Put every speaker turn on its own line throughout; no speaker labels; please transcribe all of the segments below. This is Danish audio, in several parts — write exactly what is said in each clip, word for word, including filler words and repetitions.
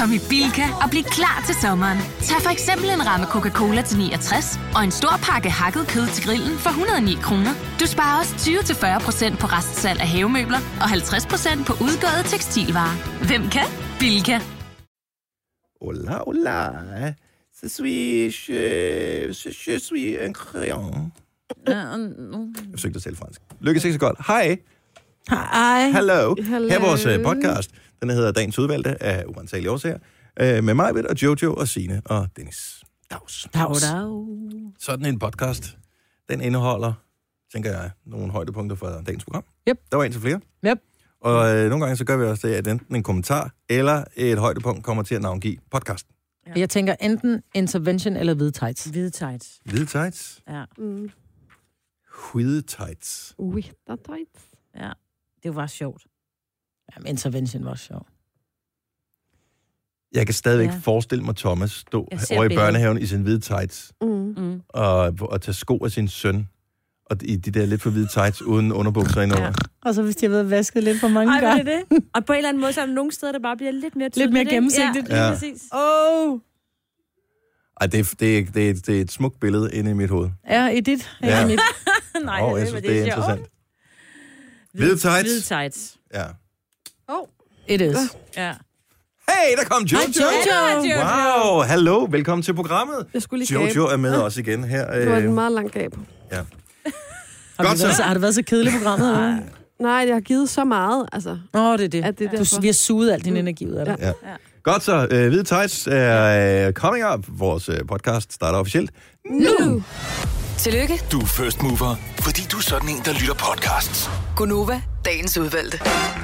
Kom i Bilka og bliv klar til sommeren. Tag for eksempel en ramme Coca-Cola til niogtres og en stor pakke hakket kød til grillen for et hundrede og ni kroner. Du sparer også tyve til fyrre procent på restsalg af havemøbler og halvtreds procent på udgåede tekstilvarer. Hvem kan? Bilka.
Hola, hola. Je suis, je, je suis un crayon. Jeg søgte selv fransk. Lykkes ikke så godt. Hej.
Hej.
Hello.
Hello.
Her er vores uh, podcast. Den hedder Dagens Udvalgte af uansagelige årsager. Uh, med mig, og Jojo, og Signe og Dennis. Dags.
Dags.
Sådan en podcast, den indeholder, tænker jeg, nogle højdepunkter fra dagens program.
Yep.
Der var en til flere.
Yep.
Og øh, nogle gange så gør vi også det, at enten en kommentar eller et højdepunkt kommer til at navngive podcasten.
Ja. Jeg tænker enten intervention eller hvide tights.
Hvide tights.
Hvide tights?
Ja.
Mm.
Hvide tights.
Hvide tights.
Ja, det var sjovt.
Jamen, intervention var sjovt.
Jeg kan stadigvæk
Ja.
forestille mig Thomas stå over i
billedet.
børnehaven i sin hvide tights
Mm.
Mm.
og, og tage sko af sin søn. Og i de der lidt for hvide tights uden underbukser indover.
Ja.
Og så hvis de har været vasket lidt for mange
Ej,
gange.
det er det. Og på en eller anden måde, så er der nogle steder, der bare bliver lidt mere tydeligt.
Lidt mere
ikke?
gennemsigtigt.
Ja, lige
Ja.
præcis.
Åh! Oh.
Ej, det er, det, er, det, er, det er et smukt billede inde i mit hoved.
Ja, i dit.
Ja.
Ja. I mit.
Nej,
Åh,
det,
jeg synes,
men
det er
sjovt.
interessant. Hvide tights.
Hvide tights.
Ja.
Oh.
It is.
Ja.
Hey, der kom Jojo!
Hej, Jojo.
Wow, hallo, velkommen til programmet.
Jeg skulle lige gabe.
Jojo er med os igen her.
Det var
øh,
en meget lang gab.
Ja.
Har,
Godt
det
så.
været, så. har det været så kedeligt programmet? Nej.
Nej, jeg har givet så meget, altså.
Åh, oh, det er det.
At det er
Du,
derfor.
vi har suget al din energi ud af dig.
Ja. Godt så, øh, Hvide Tights er øh, coming up. Vores øh, podcast starter officielt.
Nu!
Tillykke,
Du er first mover, fordi du er sådan en, der lytter podcasts.
Gunova, dagens udvalgte.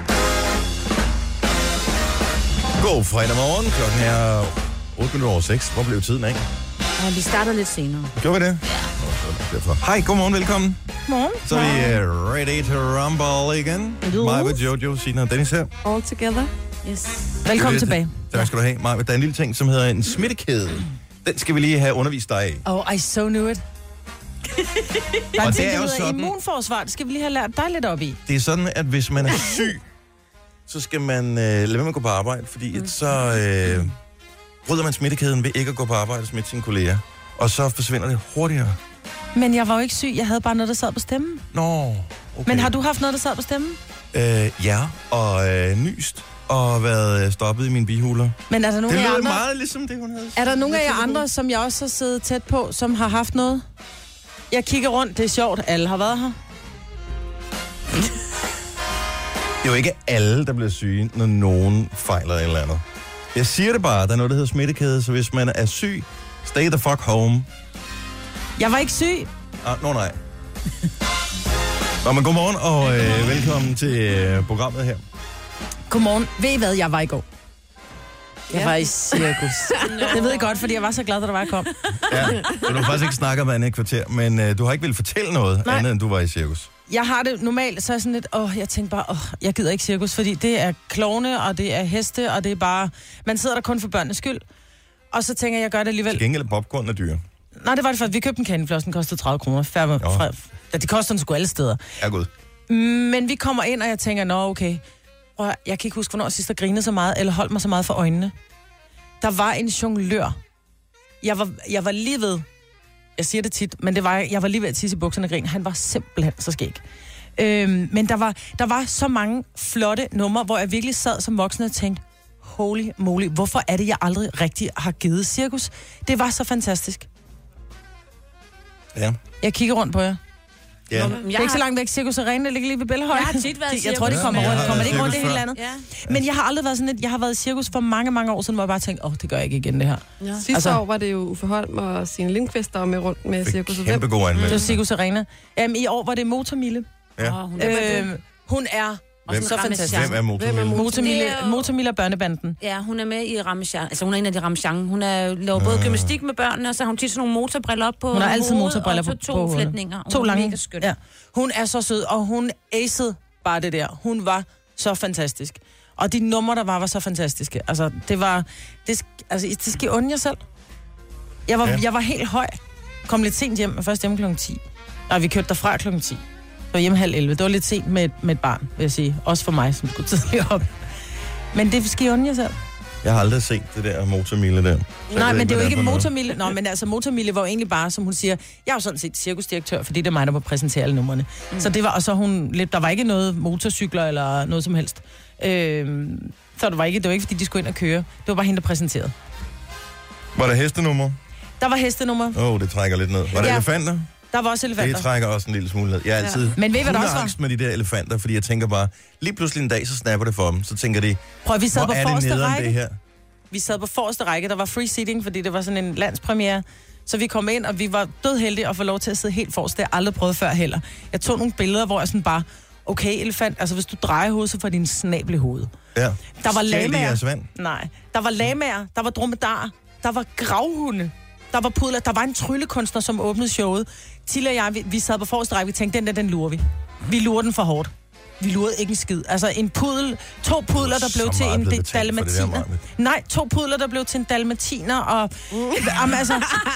God fredag morgen. Klokken er otte minutter over seks. Hvor blev tiden af?
Ja, vi starter lidt senere.
Gjorde vi det? Ja. Hej, godmorgen, velkommen.
Morgen.
Så er vi uh, ready to rumble igen. Mig med Jojo, Signe og Dennis her.
All together.
Yes.
Velkommen
Det-
tilbage.
Tak skal du have. Maja, der er en lille ting, som hedder en smittekæde. Den skal vi lige have undervist dig af.
Oh, I so knew it. Der er
Og
en
det
ting,
er
der
jo
hedder
sådan-
immunforsvar. Det skal vi lige have lært dig lidt op i.
Det er sådan, at hvis man er syg, så skal man øh, lade være med at gå på arbejde, fordi mm. så øh, bryder man smittekæden ved ikke at gå på arbejde og smitte sine kolleger. Og så forsvinder det hurtigere.
Men jeg var jo ikke syg. Jeg havde bare noget, der sad på stemmen.
Nå, okay.
Men har du haft noget, der sad på stemmen?
Øh, ja, og øh, nyst og været øh, stoppet i mine bihuler.
Men er der nogen
Det
af jer
lyder
andre,
meget ligesom det, hun havde.
er der nogen af jer
lidt
andre, som jeg også har siddet tæt på, som har haft noget? Jeg kigger rundt. Det er sjovt. Alle har været her.
Det er jo ikke alle, der bliver syge, når nogen fejler et eller andet. Jeg siger det bare, der er noget, der hedder smittekæde, så hvis man er syg, stay the fuck home.
Jeg var ikke syg.
Ah, nå nej. Nå, men godmorgen og øh, velkommen til øh, programmet her.
Godmorgen. Ved I hvad, jeg var i går? Jeg
Ja.
var i cirkus. Det ved jeg godt, fordi jeg var så glad, da der var, jeg kom.
Ja, så du har faktisk ikke snakket om andet i et kvarter, men øh, du har ikke ville fortælle noget
Nej.
andet, end du var i cirkus.
Jeg har det normalt, så er jeg sådan lidt, åh, jeg tænker bare, åh, jeg gider ikke cirkus, fordi det er klovne, og det er heste, og det er bare, man sidder der kun for børnenes skyld. Og så tænker jeg, jeg gør det alligevel.
Til gengæld er popcorn er dyre.
Nej, det var det for, vi købte en candyfloss, den kostede tredive kroner. Færre,
Nå.
fra, ja, de koster den sgu alle steder.
Ja, god.
Men vi kommer ind, og jeg tænker, nå, okay. Prøv, at- jeg kan ikke huske, hvornår jeg sidst har grinet så meget, eller holdt mig så meget for øjnene. Der var en jonglør. Jeg var, jeg var lige ved, jeg siger det tit, men det var, jeg var lige ved at tisse i bukserne og grine. Han var simpelthen så skæg. Øhm, men der var, der var så mange flotte numre, hvor jeg virkelig sad som voksen og tænkte, holy moly, hvorfor er det, jeg aldrig rigtig har givet cirkus? Det var så fantastisk.
Ja.
Jeg kigger rundt på jer.
Ja.
Det er ikke så langt væk. Cirkus Arena ligger lige ved Bellehøj.
Jeg har tit været i
De- Jeg tror, de
cirkus.
kommer
Ja,
rundt.
jeg
Kommer
har
det ikke rundt i
cirkus
hele
før.
landet?
Ja.
Men jeg har aldrig været sådan et, jeg har været i cirkus for mange, mange år siden, hvor jeg bare tænkte, åh, oh, det gør jeg ikke igen, det her.
Ja.
Sidste
Altså-
år var det jo Uffe Holm og Signe Lindqvist, der var med rundt med cirkus. Og hvem?
Kæmpe god
Det var
anmeldelse.
Cirkus Arena. Um, I år var det Motormille.
Ja.
Åh, hun er
Øhm, hun er
Hvem,
så fantastisk.
hvem er motormille?
Motormille,
Det er jo-
Motormille og børnebanden.
Ja, hun er med i Ramachan. Altså, hun er en af de Ramachan. Hun er laver både gymnastik med børnene, og så har hun tit sådan nogle motorbriller op på
Hun har altid
hovedet,
motorbriller
og så
på,
to
på hovedet.
flætninger. Hun
To
er
lange.
mega skøn.
Ja. Hun er så sød, og hun acede bare det der. Hun var så fantastisk. Og de numre, der var, var så fantastiske. Altså, det var... Det, sk- altså, det skal I undre jer selv. Jeg var,
Ja.
ja. jeg var helt høj. Kom lidt sent hjem, først hjemme klokken ti. Og vi kørte derfra klokken ti. Så hjemme halv elleve. Det var lidt sent med, et- med et barn, vil jeg sige. Også for mig, som skulle tidligere op. Men det skal I undre jer selv.
Jeg har aldrig set det der motormille der. Så
Nej,
jeg ved
men det er jo
hvad
ikke
for noget.
motormille. Nå, men altså motormille var jo egentlig bare, som hun siger, jeg er jo sådan set cirkusdirektør, fordi det er mig, der må præsentere alle numrene. Mm. Så det var, og så hun lidt, der var ikke noget motorcykler eller noget som helst. Øh, så det var ikke, det var ikke, fordi de skulle ind og køre. Det var bare hende, der præsenterede.
Var der hestenummer?
Der var hestenummer.
Åh, oh, det trækker lidt ned. Var der
Ja.
elefanter?
Der var også elefanter.
Det trækker også en lille smule ned. Jeg er altid
Ja. Men ved I, hvad der også var?
hundeangst med de der elefanter, fordi jeg tænker bare, lige pludselig en dag, så snapper det for dem. Så tænker de,
Prøv, vi sad
hvor
på
er det
forreste
nederen
række.
det her?
Vi sad på forreste række, der var free seating, fordi det var sådan en landspremiere. Så vi kom ind, og vi var dødheldige at få lov til at sidde helt forrest. Det har jeg aldrig prøvet før heller. Jeg tog nogle billeder, hvor jeg sådan bare, okay, elefant, altså hvis du drejer hovedet, så får din snabel i hovedet.
Ja.
Der var
Stjal de
lamaer.
jeres vand?
Nej. Der var lamaer, der var dromedarer, der var gravhunde, der var pudler, der var en tryllekunstner, som åbnede showet. Tille og jeg, vi, vi sad på forreste række, vi tænkte, den der, den lurer vi. Vi lurer den for hårdt. Vi lurede ikke en skid. Altså en pudel, to pudler, der blev
Så
til
meget
en
blevet betalt for det der,
dalmatiner.
Maja.
Nej, to pudler, der blev til en dalmatiner, og jamen, altså,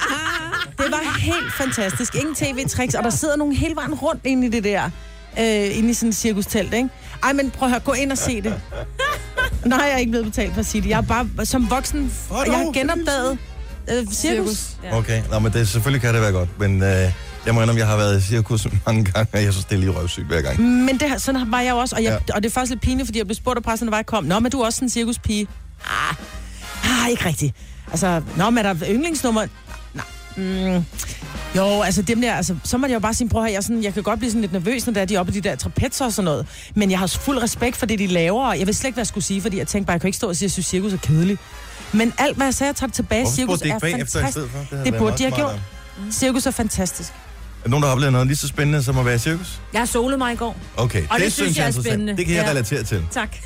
det var helt fantastisk. Ingen tv-tricks, og der sidder nogle hele vejen rundt inde i det der, øh, inde i sådan et cirkustelt, ikke? Ej, men prøv at høre, gå ind og se det. Nej, jeg er ikke blevet betalt for at sige det. Jeg er bare, som voksen,
Hvor
jeg har
dog?
genopdaget øh, cirkus.
Cirkus.
Ja.
Okay, nå, men det, selvfølgelig kan det være godt, men øh, jeg må indrømme, jeg har været i cirkus mange gange, og jeg synes, det er lige røvsyg hver gang.
Men det, her- sådan var jeg jo også, og, jeg,
Ja.
ja. og det er faktisk lidt pinligt, fordi jeg blev spurgt af pressen, når jeg kom. Nå, men du er også en cirkuspige. Ah, ah, ikke rigtigt. Altså, nå, men er der yndlingsnummer? Nej. Mm. Jo, altså dem der, altså, så må jeg jo bare sige, prøv her, jeg, er sådan, jeg kan godt blive sådan lidt nervøs, når der er de er oppe i de der trapetser og sådan noget. Men jeg har fuld respekt for det, de laver, og jeg ved slet ikke, hvad jeg skulle sige, fordi jeg tænkte bare, jeg kan ikke stå og sige, at jeg synes, cirkus er kedeligt. Men alt, hvad jeg sagde, jeg tager det tilbage.
Hvorfor
Cirkus
spurgte de ikke
er
bagefter i
fantastisk.
stedet for? havde
Det
været
burde de have
meget
gjort.
smartere.
Cirkus er fantastisk.
Er der nogen, der har oplevet noget lige så spændende som at være i cirkus?
Jeg har solet mig i går.
Okay,
Og det synes jeg er
interessant.
spændende.
Det kan jeg
Ja.
relatere til.
Tak.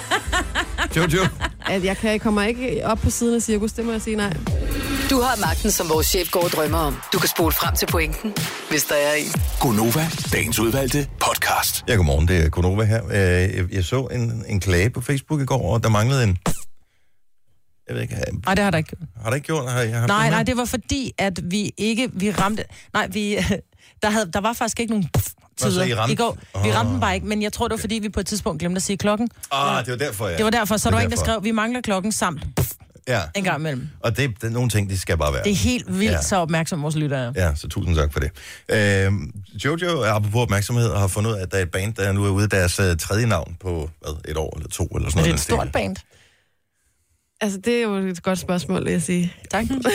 Jojo.
At jeg, kan, jeg kommer ikke op på siden af cirkus, det må jeg sige nej.
Du har magten, som vores chef går og drømmer om. Du kan spole frem til pointen, hvis der er en.
Gonova, dagens udvalgte podcast.
Ja, godmorgen, det er Konova her. Øh, Jeg, jeg så en, en klage på Facebook i går, og der manglede en... Jeg ved ikke, har-
Nej, det har der ikke gjort.
har det ikke gjort? Har jeg haft
Nej,
den
nej,
med?
det var fordi, at vi ikke, vi ramte, nej, vi, der, havde, der var faktisk ikke nogen
Nå, så I
tider
ramte?
i går. Vi
Åh.
ramte den bare ikke, men jeg tror, det var fordi, vi på et tidspunkt glemte at sige klokken.
Ah, det var derfor, ja.
Det var derfor, så
Det
der
er
var en, der
derfor.
skrev, vi mangler klokken samt
Ja,
en gang imellem.
og det, det er nogle ting, de skal bare være.
Det er helt vildt,
Ja.
ja. så opmærksom vores lytter er.
Ja, så tusind tak for det. Øh, Jojo er apropos opmærksomhed og har fundet ud af, at der er et band, der nu er ude af deres uh, tredje navn på hvad, et år eller to eller sådan
Er
noget.
det
den
et stort
stil.
band?
Altså, det er jo et godt spørgsmål, vil jeg sige.
Tak.
Men,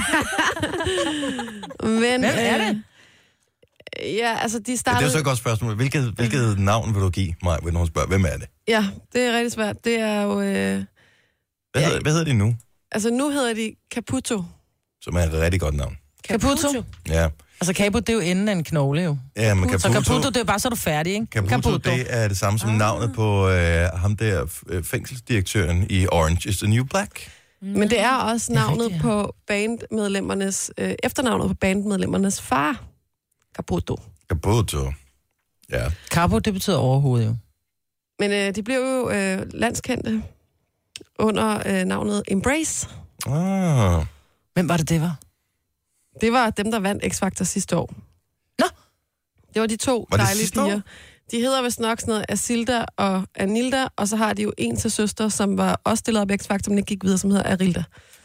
Hvem er det?
Øh, ja, altså, de
Ja, det
startede...
er jo så et godt spørgsmål. Hvilket, hvilket navn vil du give mig, hvis nogen spørger? Hvem er det?
Ja, det er rigtig svært. Det er jo... Øh...
Hvad,
Ja.
hedder, hvad hedder de nu?
Altså, nu hedder de Caputo.
Som er et rigtig godt navn.
Caputo.
Ja,
Altså, Caputo, det er jo enden af en knogle, jo.
ja men
Så
Caputo,
Caputo, det er bare, så er du færdig, ikke?
Caputo, det er det samme som navnet på øh, ham der øh, fængselsdirektøren i Orange is the New Black.
Men det er også
Det er
navnet
rigtigt, ja.
på bandmedlemmernes... Øh, efternavnet på bandmedlemmernes far. Caputo.
Caputo. Ja.
Capo, det betyder overhovedet, jo.
Men øh, de blev jo øh, landskendte under øh, navnet Embrace.
Ah.
Hvem var det, det var?
Det var dem, der vandt X-Factor sidste år.
Nå.
Det var de to
Var det
dejlige
sidste år?
piger. De hedder vist nok sådan noget Asilda og Anilda, og så har de jo en til søster, som var også stillet op i X-Factor, men ikke gik videre, som hedder Arilda.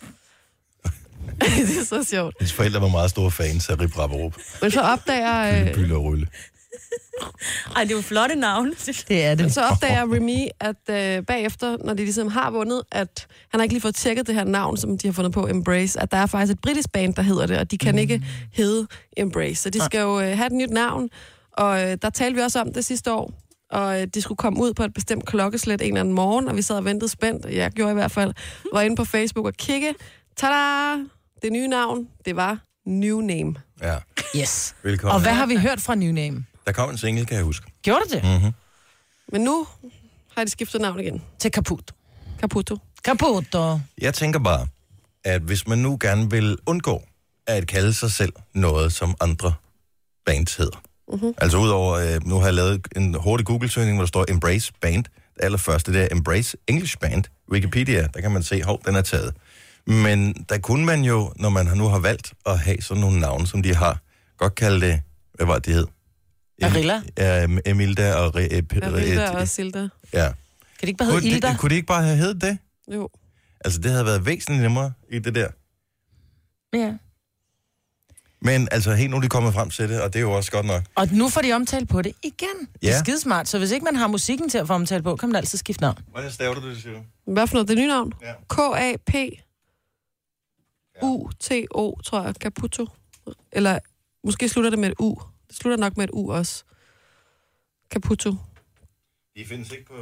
Det er så sjovt.
Hendes forældre var meget store fans af Rip Raberup.
Men så opdager,
Bylle,
øh,
bylle og rulle.
Ej, det er jo flotte navn.
Det er det.
så opdager Remy, at øh, bagefter, når de ligesom har vundet, at han har ikke lige fået tjekket det her navn, som de har fundet på, Embrace, at der er faktisk et britisk band, der hedder det, og de kan mm. ikke hedde Embrace. Så de skal jo øh, have et nyt navn, og øh, der talte vi også om det sidste år, og øh, de skulle komme ud på et bestemt klokkeslæt en eller anden morgen, og vi sad og ventede spændt, jeg gjorde i hvert fald, var inde på Facebook og kigge. Tada! Det nye navn, det var New Name.
Ja,
Yes.
velkommen.
Og hvad har vi hørt fra New Name?
Der kom en single, kan jeg huske.
Gjorde det det?
Mm-hmm.
Men nu har de skiftet navn igen.
Til Caputo.
Caputo.
Caputo.
Jeg tænker bare, at hvis man nu gerne vil undgå at kalde sig selv noget, som andre bands hedder. Mm-hmm. Altså udover, øh, nu har jeg lavet en hurtig Google-søgning, hvor der står Embrace Band. Det allerførste, det er Embrace English Band. Wikipedia, der kan man se, hov, den er taget. Men der kunne man jo, når man nu har valgt at have sådan nogle navne, som de har, godt kalde det, hvad var det, de hed?
Arilla?
Ja, Emilda og... Re,
Arilda og Silda.
ja.
Kan det ikke bare
Kunne
hedde Ilda?
det, kunne det ikke bare have heddet det?
Jo.
Altså, det havde været væsentligt nemmere i det der.
Ja.
Men altså, helt nu er de kommet frem til det, og det er jo også godt nok.
Og nu får de omtale på det igen. Det er
Ja.
skidesmart, så hvis ikke man har musikken til at få omtale på, kan man altid skifte navn.
Hvordan staver du det, siger du?
Hvad for noget? Det nye navn?
Ja.
K A P U T O, tror jeg. Caputo. Eller måske slutter det med et U. Det slutter nok med et U også. Caputo.
De findes ikke på...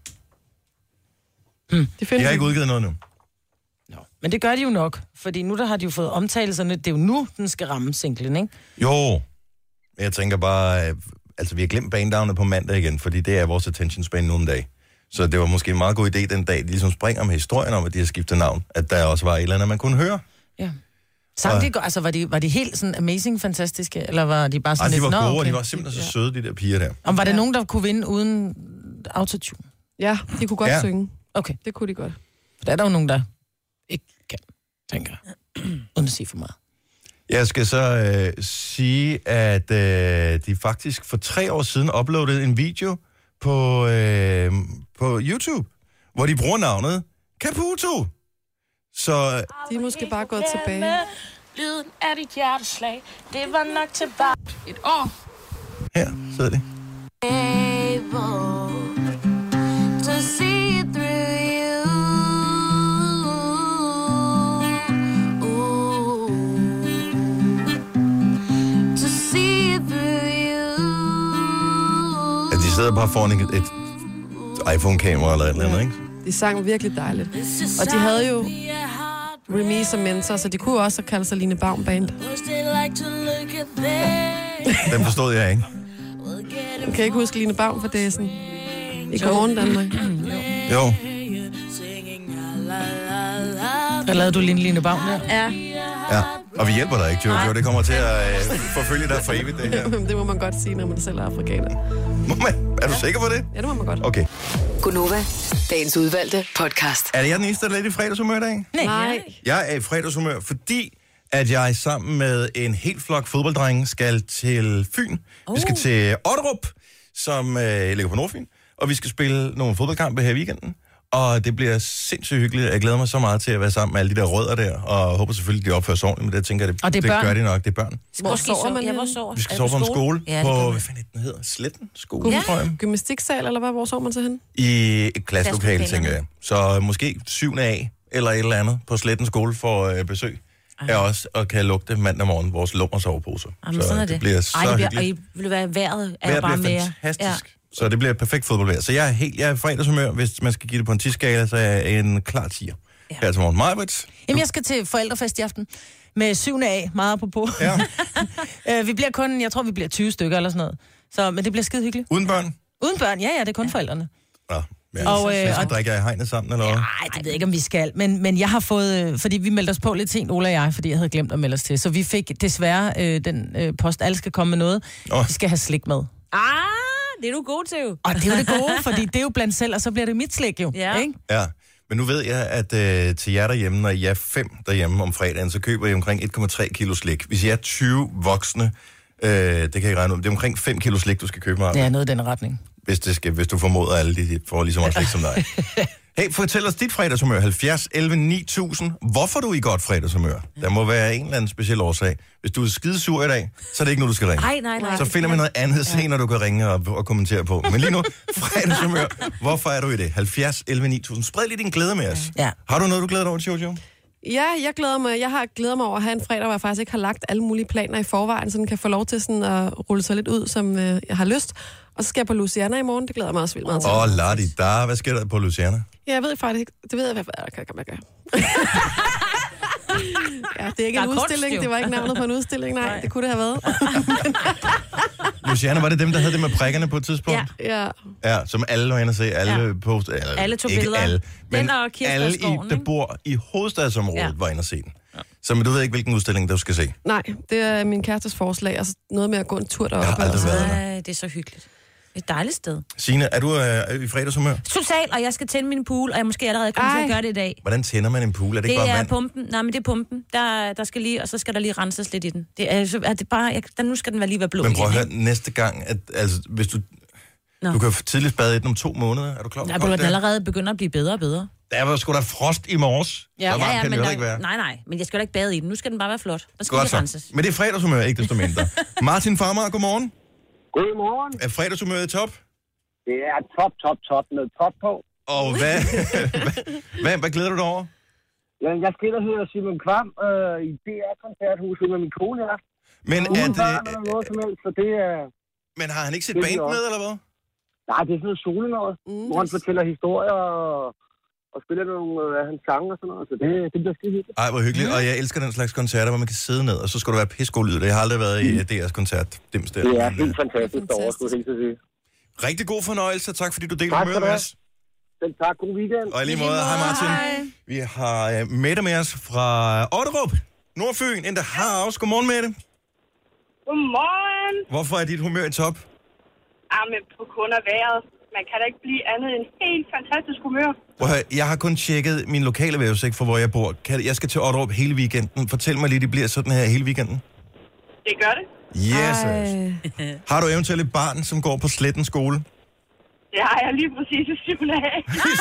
De
De
findes
har ikke udgivet noget nu.
Nå. Men det gør de jo nok, fordi nu der har de jo fået omtalelserne. Det er jo nu, den skal ramme singlen, ikke?
Jo, men jeg tænker bare... øh, Altså, vi har glemt banedavnet på mandag igen, fordi det er vores attention span nu om dag. Så det var måske en meget god idé den dag, de ligesom springer med historien om, at de har skiftet navn, at der også var et eller andet, man kunne høre.
Ja. Sang de, go- altså, var de, var de helt sådan amazing, fantastiske, eller var de bare
Ej,
sådan
de var
lidt...
gode,
Nå,
og
okay.
de var simpelthen så søde, de der piger der.
Om var det
Ja.
nogen, der kunne vinde uden autotune?
Ja, de kunne godt
Ja.
ja. synge.
Okay.
Det kunne de godt.
For der er der jo nogen, der ikke kan, tænker jeg. Uden at sige for meget.
Jeg skal så øh, sige, at øh, de faktisk for tre år siden uploadede en video på, øh, på YouTube, hvor de bruger navnet Caputo. Så
De er måske bare gået tilbage.
Lyden af dit hjerteslag, det var nok til bare et år.
her sidder de.
To see through you. To see through you.
At de sidder bare foran et, et iPhone-kamera eller et eller andet, ikke?
De sang virkelig dejligt. Og de havde jo Remy som mentor, så de kunne også have kaldt sig Line Baum Band.
Den forstod jeg ikke.
Du kan ikke huske Line Baum for Dæsen? I Godmorgen Danmark.
Jo.
Der lavede du Line Line Baum der.
Ja.
Ja. Og vi hjælper dig ikke, Jojo. Det kommer til at øh, forfølge dig for evigt, det her.
Det må man godt sige, når man selv er afrikaner.
Må man? Er du sikker på det?
Ja, det må man godt.
Okay.
Gunova, dagens udvalgte podcast.
Er det jeg den eneste, der er lidt i fredagshumør i dag?
Nej.
Jeg er i fredagshumør, fordi at jeg sammen med en helt flok fodbolddrenge skal til Fyn. Oh. Vi skal til Otterup, som øh, ligger på Nordfyn, og vi skal spille nogle fodboldkampe her i weekenden. Og det bliver sindssygt hyggeligt. Jeg glæder mig så meget til at være sammen med alle de der rødder der, og håber selvfølgelig, de opfører sig ordentligt, men det tænker jeg, det,
Og det er
det
børn.
gør de nok. Det er børn.
Hvor sover man
Ja, hvor
henne?
sover?
Vi skal
Er
sove
det
på en skole
Ja, det
på,
gør man.
hvad fanden den hedder? Sletten skole, ja. tror jeg.
Gymnastiksal, eller hvad? Hvor sover man så hen?
I et klasselokale,
Klasselokale.
tænker jeg. Så måske syvende A eller et eller andet på Sletten skole for øh, besøg. Er også og kan lugte mandag morgen vores lummer soveposer.
Jamen, sådan er det.
det bliver så
Ej, det bliver,
hyggeligt.
ej, vil det være vejret? Er
Vejret
bare
bliver
mere.
fantastisk. Ja. Så det bliver et perfekt fodboldvejr. Så jeg er helt jeg er i fredagshumør. Hvis man skal give det på en ti-skala, så er jeg en klar tier. Ja. Her til morgen. Majbrit.
Jamen, jeg skal til forældrefest i aften med syvende A, meget apropos.
Ja.
øh, vi bliver kun, jeg tror, vi bliver tyve stykker eller sådan noget. Så, men det bliver skide hyggeligt.
Uden børn?
Uden børn, ja, ja, det er kun ja. forældrene.
Nå, ja.
Og,
Og,
øh,
øh, så
og-
drikker jeg hegnet sammen, eller hvad?
Nej, det ved jeg ikke, om vi skal. Men, men jeg har fået, øh, fordi vi meldte os på lidt sent, Ola og jeg, fordi jeg havde glemt at melde os til. Så vi fik desværre øh, den øh, post, alle skal komme med noget.
Åh.
Vi skal have slik med.
Ah, det er du god til jo.
Og det er jo det gode, fordi det er jo blandt selv, og så bliver det mit slik jo.
Ja.
Ikke?
Ja. Men nu ved jeg, at øh, til jer derhjemme, når I er fem derhjemme om fredagen, så køber I omkring et komma tre kilo slik. Hvis I er tyve voksne, øh, det kan I regne ud, det er omkring fem kilo slik, du skal købe med.
Det er noget i den retning.
Hvis, det skal, hvis du formoder, at alle de får lige så meget slik som dig. Hey, fortæl os dit fredagshumør. halvfjerds elleve ni tusind. Hvorfor er du i godt fredagshumør? Der må være en eller anden speciel årsag. Hvis du er skidesur i dag, så er det ikke nu, du skal ringe.
Nej, nej, nej.
Så finder vi noget andet senere, du kan ringe og, og kommentere på. Men lige nu, fredagshumør. Hvorfor er du i det? halvfjerds elleve ni tusind. Spred lige din glæde med os.
Ja.
Har du noget, du glæder dig over, Jojo?
Ja, jeg glæder mig. Jeg har glædet mig over at have en fredag, hvor jeg faktisk ikke har lagt alle mulige planer i forvejen, så den kan få lov til sådan at rulle sig lidt ud, som øh, jeg har lyst. Og så skal jeg på Louisiana i morgen. Det glæder jeg mig også vildt meget til.
Åh, oh, lad da. Hvad sker der på Louisiana?
Ja, jeg ved faktisk ikke. Det ved jeg, hvad jeg kan komme gøre. Ja, det er ikke
Der
en
er kunst,
udstilling.
jo.
Det var ikke navnet på en udstilling. Nej,
Nej.
det kunne det have været.
Louisiana, var det dem, der havde det med prikkerne på et tidspunkt?
Ja.
Ja.
Ja, som alle var inde at se. Alle
Ja.
post, eller,
Alle tog
ikke
billeder.
alle, men
Den og Kirsten
alle, i,
Skoven,
der
ikke?
bor i hovedstadsområdet,
Ja.
var inde at se den. Ja. Så men du ved ikke, hvilken udstilling, du skal se.
Nej, det er min kærestes forslag, og så noget med at gå en tur deroppe.
Jeg har aldrig
og så-
været der.
Ej, det er så hyggeligt. Det er et dejligt sted.
Signe, er du øh, i fredagshumør?
Totalt, og jeg skal tænde min pool, og jeg måske allerede kommer til
Ej.
at gøre det i dag.
Hvordan tænder man en pool? Er det, ikke
Det
bare
er
vand?
pumpen. Nej, men det er pumpen. Der, der skal lige, og så skal der lige renses lidt i den. Det er, så er det bare, jeg, der, nu skal den være lige være blå
Men prøv at
igen,
høre, næste gang, at, altså, hvis du...
Nå.
Du kan tidligst bade i den om to måneder. Er du klar?
Ja,
hvor
men
koldt
den
det er?
allerede begynder at blive bedre og bedre.
Der var sgu da frost i morges.
Ja.
Så varmt
Ja, ja,
kan det
men
jo
der,
ikke være.
nej, nej, men jeg skal jo da ikke bade i den. Nu skal den bare være flot. Der skal
Godt
det
så.
renses.
Men det er fredagshumør, ikke desto mindre. Martin Farmer, godmorgen.
Godmorgen.
Er fredagshumøret i top?
Det er top, top, top med top på.
Og hvad, hvad, hvad, hvad glæder du dig over?
Ja, jeg skal ind og Simon Kvam øh, i D R-koncerthuset med min kone her.
Men, er
Uden
det,
børn eller noget som helst, så det er...
men har han ikke set
Det er
band
også.
med, eller hvad?
Nej, det er sådan noget solo noget, mm, hvor han fortæller historier og, og spiller nogle af hans sange og sådan noget, så det, det bliver skide hyggeligt.
Ej, hvor hyggeligt. Og jeg elsker den slags koncerter, hvor man kan sidde ned, og så skal der være pissegod lyd. Det har aldrig været i D R's koncert. Dims der.
Det er
Men,
helt fantastisk derovre, skulle jeg helt sige.
øh, rigtig god fornøjelse. Tak fordi du delte
Tak
humør
skal du
med
have.
os.
Selv tak, god weekend.
Og i lige måde, hej Martin. Vi har uh, Mette med os fra Otterup, Nordfyn, in the house. Godmorgen, Mette.
Godmorgen.
Hvorfor er dit humør i top?
Jamen, på grund af vejret. Man kan da ikke blive andet end helt fantastisk humør.
Prøv at høre, jeg har kun tjekket min lokale vejrudsigt for, hvor jeg bor. Kan- Jeg skal til Otterup hele weekenden. Fortæl mig lige, det bliver sådan her hele weekenden.
Det gør det.
Yes. Har du eventuelt et barn, som går på Sletten skole?
Det har jeg lige præcis i syvende af.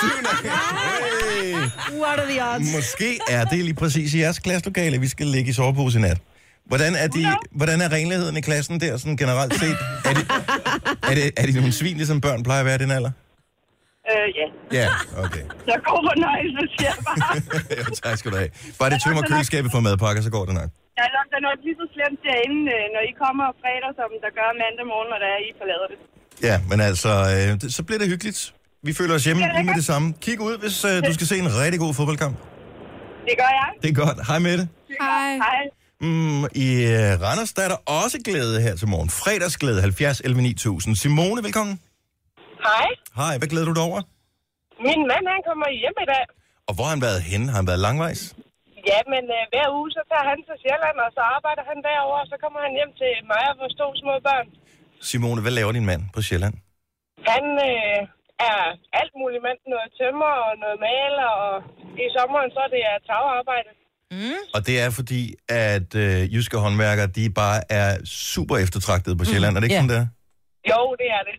Hey.
What are the odds?
Måske er det lige præcis i jeres klasselokale, vi skal ligge i sovepose i nat. Hvordan er, de, hvordan er renligheden i klassen der, sådan generelt set? Er de, er de, er de nogle svin, ligesom børn plejer at være i den alder?
Øh, ja.
Ja, okay.
Så god fornøjelse, siger jeg bare.
Jo, tak skal du have. Bare det tømmer køleskabet for madpakker, så går det nok.
Jeg er nok, der er nok lige så slemt derinde, øh, når I kommer fredag, som der gør mandag morgen, når der er, I forlader det.
Ja, men altså, øh, det, så bliver det hyggeligt. Vi føler os hjemme lige med det samme. Kig ud, hvis øh, du skal se en rigtig god fodboldkamp.
Det gør jeg.
Det er godt. Hej med det.
Hej.
Hej.
Mm, I uh, Randers, der er der også glæde her til morgen. Fredagsglæde, halvfjerds elleve ni tusind. Simone, velkommen.
Hej.
Hej, hvad glæder du dig over?
Min mand, han kommer hjem i dag.
Og hvor har han været henne? Har han været langvejs?
Ja, men øh, hver uge, så tager han til Sjælland, og så arbejder han derovre, og så kommer han hjem til mig og vores to små børn.
Simone, hvad laver din mand på Sjælland?
Han øh, er alt muligt mand. Noget tømmer og noget maler, og i sommeren, så er det tagarbejde.
Mm.
Og det er fordi, at øh, jyske håndværkere, de bare er super eftertragtede på Sjælland. Mm. Er det ikke
Ja.
sådan der?
Jo, det er det.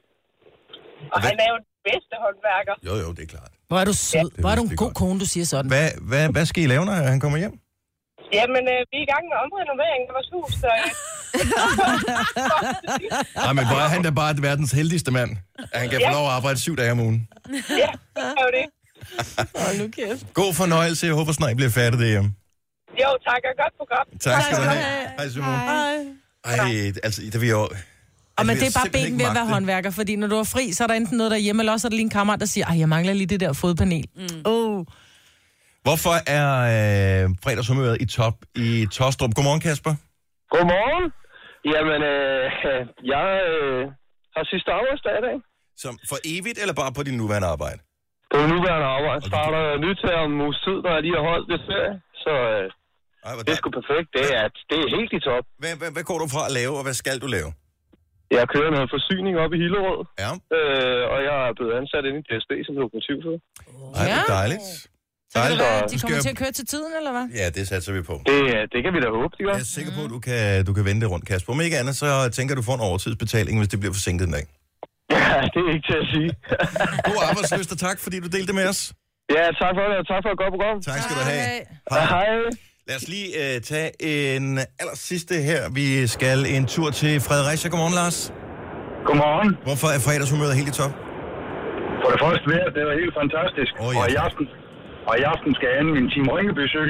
Og
hvad-
han er jo den bedste håndværker.
Jo, jo, det er klart.
Hvor er du sød.
det
Hvor er du
vidste
en
vi
god
godt.
kone, du siger sådan.
Hvad, hvad, hvad skal I lave, når han kommer hjem?
Jamen, øh, vi er i gang med omrenovering af vores hus, så... Øh,
Nej, men hvor er han da bare verdens heldigste mand, at han kan få lov at arbejde syv dage om ugen.
ja, det er jo det.
Hold nu kæft.
God fornøjelse. Jeg håber snart, I bliver færdige derhjemme.
Jo, tak og godt program.
Tak skal du have. Hej, Simone. Ej, altså, det vil jo...
Og men
vil
det er bare
simpelthen
benen
ikke
ved at være
magte.
håndværker, fordi når du er fri, så er der enten noget derhjemme, eller også er der lige en kammerat, der siger, ej, jeg mangler lige det der fodpanel. Mm. Oh.
Hvorfor er øh, fredagshumøret i top i Tostrup? Godmorgen, Kasper.
Godmorgen. Jamen, øh, jeg øh, har sidste arbejdsdag i dag.
Som for evigt, eller bare på din nuværende arbejde?
På det nuværende arbejde starter nyt her om uges tid, når jeg lige har holdt det ferie. Så øh,
Ej, hvor
det er sgu perfekt. Det er, det er helt i top.
Hvad, hvad, hvad går du fra at lave, og hvad skal du lave?
Jeg kører noget forsyning op i Hillerød,
Ja,
øh, og jeg er blevet ansat inde i D S B som lokomotivfører.
Ej, det er dejligt.
Så kan det
Dejligt.
være,
Nu
at de
skal
kommer
jeg-
til at køre til tiden, eller hvad?
Ja, det satser vi på.
Det, det kan vi da håbe, de gør.
Jeg er sikker på, at du kan, du kan vende det rundt, Kasper. Om ikke andet, så tænker du får en overtidsbetaling, hvis det bliver forsinket en dag.
Ja, det er ikke til at sige.
God arbejdsløst, og tak, fordi du delte med os.
Ja, tak for det, og tak for et godt program.
Tak skal du have.
Hej. Hej.
Lad os lige uh, tage en aller sidste her. Vi skal en tur til Fredericia. Godmorgen, Lars.
Godmorgen.
Hvorfor er fredagshumøret helt i top?
For det første vejr, det var helt fantastisk.
Åh, ja,
og, i
tak.
aften, og i aften skal jeg anden min Team Rynkeby-cykel.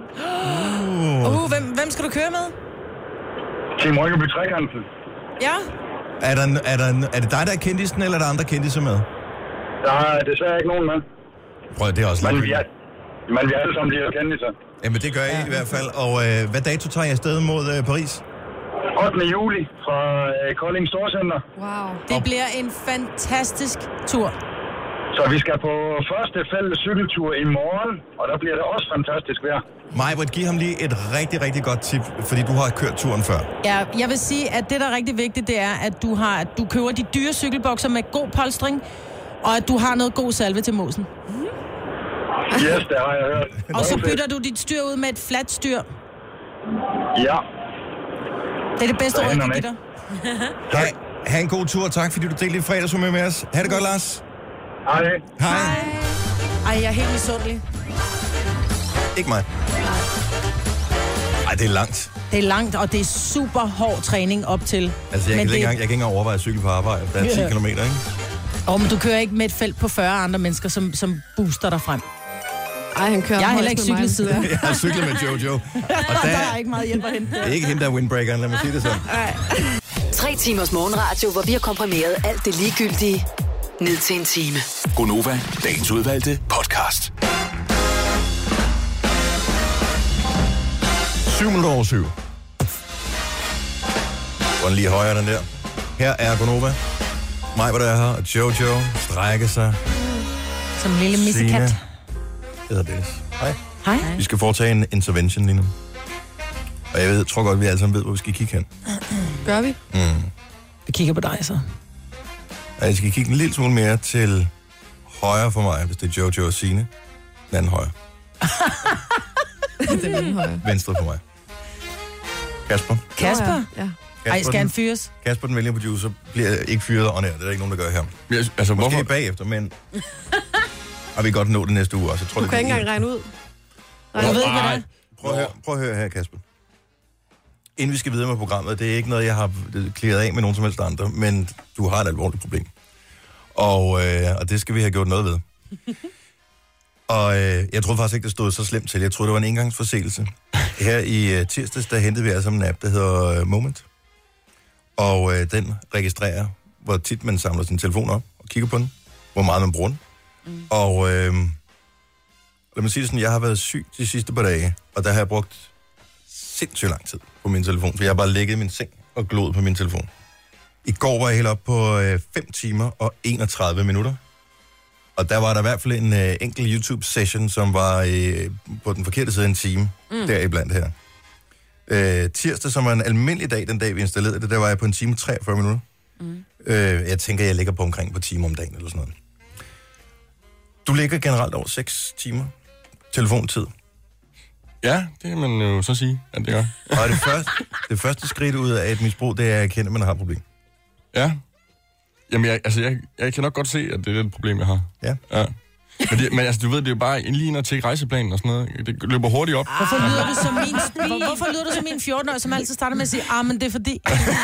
Uh.
Uh, hvem, hvem skal du køre med?
Team Rynkeby trekanten.
Ja?
Er, der, er, der, er det dig, der er kendisen, eller er der andre kendiser med?
Der er desværre ikke nogen med.
Prøv, det er også
Men
lidt
vi er, men vi er alle sammen bliver kendt sig.
Jamen, det gør jeg i hvert fald. Og øh, hvad dato tager jeg afsted mod øh, Paris?
ottende juli fra øh, Kolding Storcenter.
Wow.
Det bliver en fantastisk tur.
Så vi skal på første fælles cykeltur i morgen, og der bliver det også fantastisk vejr.
Majbrit, giv ham lige et rigtig, rigtig godt tip, fordi du har kørt turen før.
Ja, jeg vil sige, at det, der er rigtig vigtigt, det er, at du, har, at du køber de dyre cykelbokser med god polstring, og at du har noget god salve til mosen.
Yes, det har jeg hørt.
Og så bytter du dit styr ud med et fladt styr.
Ja.
Det er det bedste råd, jeg kan give dig.
Ha, ha' en god tur, tak fordi du delte dit fredagshumør med os. Ha' det godt, Lars.
Hej.
Hej.
Ej, jeg er helt misundelig.
Ikke mig. Ej, det er langt.
Det er langt, og det er super hård træning op til.
Altså, jeg, kan,
det...
ikke engang, jeg kan ikke engang overveje at cykle på arbejde. Der er ti kilometer, ikke?
Og men du kører ikke med et felt på fyrre andre mennesker, som, som booster dig frem.
Ej, han kører
jeg har heller ikke cyklet siden.
Jeg har cyklet med Jojo. Og der,
der er ikke meget hjælp at hente.
Det er ikke hende, der er windbreakeren, lad mig sige det sådan.
Tre timers morgenradio, hvor vi har komprimeret alt det ligegyldige ned til en time.
Gonova, dagens udvalgte podcast.
Syv minutter over syv. Hvor lige højere den der. Her er Gonova. Mig, hvor der er her, og Jojo strækker sig.
Som en lille missekat.
Jeg hedder Dennis. Hej.
Hej.
Vi skal foretage en intervention lige nu. Og jeg ved, tror godt, vi alle sammen ved, hvor vi skal kigge hen.
Gør vi?
Mm.
Vi kigger på dig, så.
Og jeg skal kigge en lille smule mere til højre for mig, hvis det er Jojo og Signe. Den anden højre.
Det er den højre.
Venstre for mig. Kasper.
Kasper?
Ja.
Ej, skal han fyres?
Kasper, den vælger producer, bliver ikke fyret on air. Det er der ikke nogen, der gør her.
Ja, altså,
Måske
hvorfor?
bagefter, men... Og vi kan godt nå det næste uge også. Jeg tror,
Du
det
kan ikke
er
engang regne ud.
Du ved ikke, hvad det er.
Prøv at, høre, prøv at høre her, Kasper. Inden vi skal videre med programmet, det er ikke noget, jeg har klaret af med nogen som helst andre, men du har et alvorligt problem. Og, øh, og det skal vi have gjort noget ved. Og øh, jeg troede faktisk ikke, det stod så slemt til. Jeg troede, det var en engangsforseelse. Her i øh, tirsdags, der hentede vi altså en app, der hedder øh, Moment. Og øh, den registrerer, hvor tit man samler sin telefon op og kigger på den. Hvor meget man bruger den. Mm. Og øh, lad mig sige det sådan, jeg har været syg de sidste par dage, og der har jeg brugt sindssygt lang tid på min telefon, for jeg har bare ligget i min seng og glået på min telefon. I går var jeg helt op på øh, fem timer og enogtredive minutter. Og der var der i hvert fald en øh, enkelt YouTube-session, som var øh, på den forkerte side af en time, mm. deriblandt her. Øh, tirsdag, som var en almindelig dag, den dag vi installerede det, der var jeg på en time og treogfyrre minutter. Mm. Øh, jeg tænker, jeg ligger på omkring på timer om dagen eller sådan noget. Du ligger generelt over seks timer telefontid.
Ja, det kan man jo så sige, at det gør.
Og det første, det første skridt ud af et misbrug, det er at erkende, at man har et problem.
Ja. Jamen, jeg, altså, jeg, jeg kan nok godt se, at det er det problem, jeg har.
Ja.
Ja. Men, det, men altså, du ved, det er jo bare en lige ind og tjekke rejseplanen og sådan noget. Det løber hurtigt op.
Hvorfor lyder du som min, hvor, hvorfor lyder du som min fjorten-årige, som altid starter med at sige, ah, men det er fordi...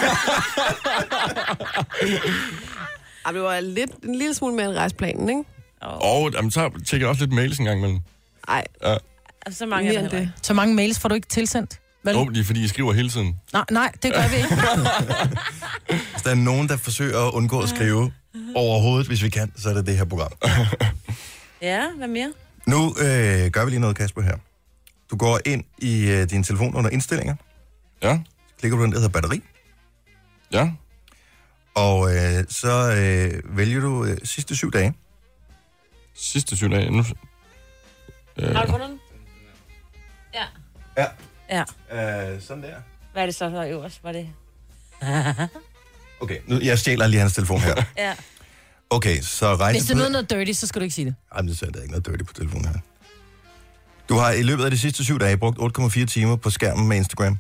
Ej, det var lidt, en lille smule mere end rejseplanen, ikke?
Og jamen, så tjekker jeg også lidt mails en gang imellem.
Nej.
Ja.
Så mange er det.
Så mange mails får du ikke tilsendt? Vel?
Oh, det er fordi, I skriver hele tiden.
Nej, nej, det gør vi ikke.
Hvis der er nogen, der forsøger at undgå at skrive overhovedet, hvis vi kan, så er det det her program.
Ja, hvad mere?
Nu øh, gør vi lige noget, Kasper, her. Du går ind i øh, din telefon under indstillinger.
Ja.
Klikker på den, der hedder batteri.
Ja.
Og øh, så øh, vælger du øh, sidste syv dage.
Sidste syv dage? Nu...
Øh. Har du fundet den? Ja.
Ja.
Ja.
Øh, sådan der.
Hvad er det så der øverst? Var det?
Okay, nu, jeg stjæler lige hans telefon her.
Ja.
Okay, så rejse...
Hvis det er noget dirty, så skal du ikke sige det.
Ej, men så er der ikke noget dirty på telefonen her. Du har i løbet af de sidste syv dage brugt otte komma fire timer på skærmen med Instagram.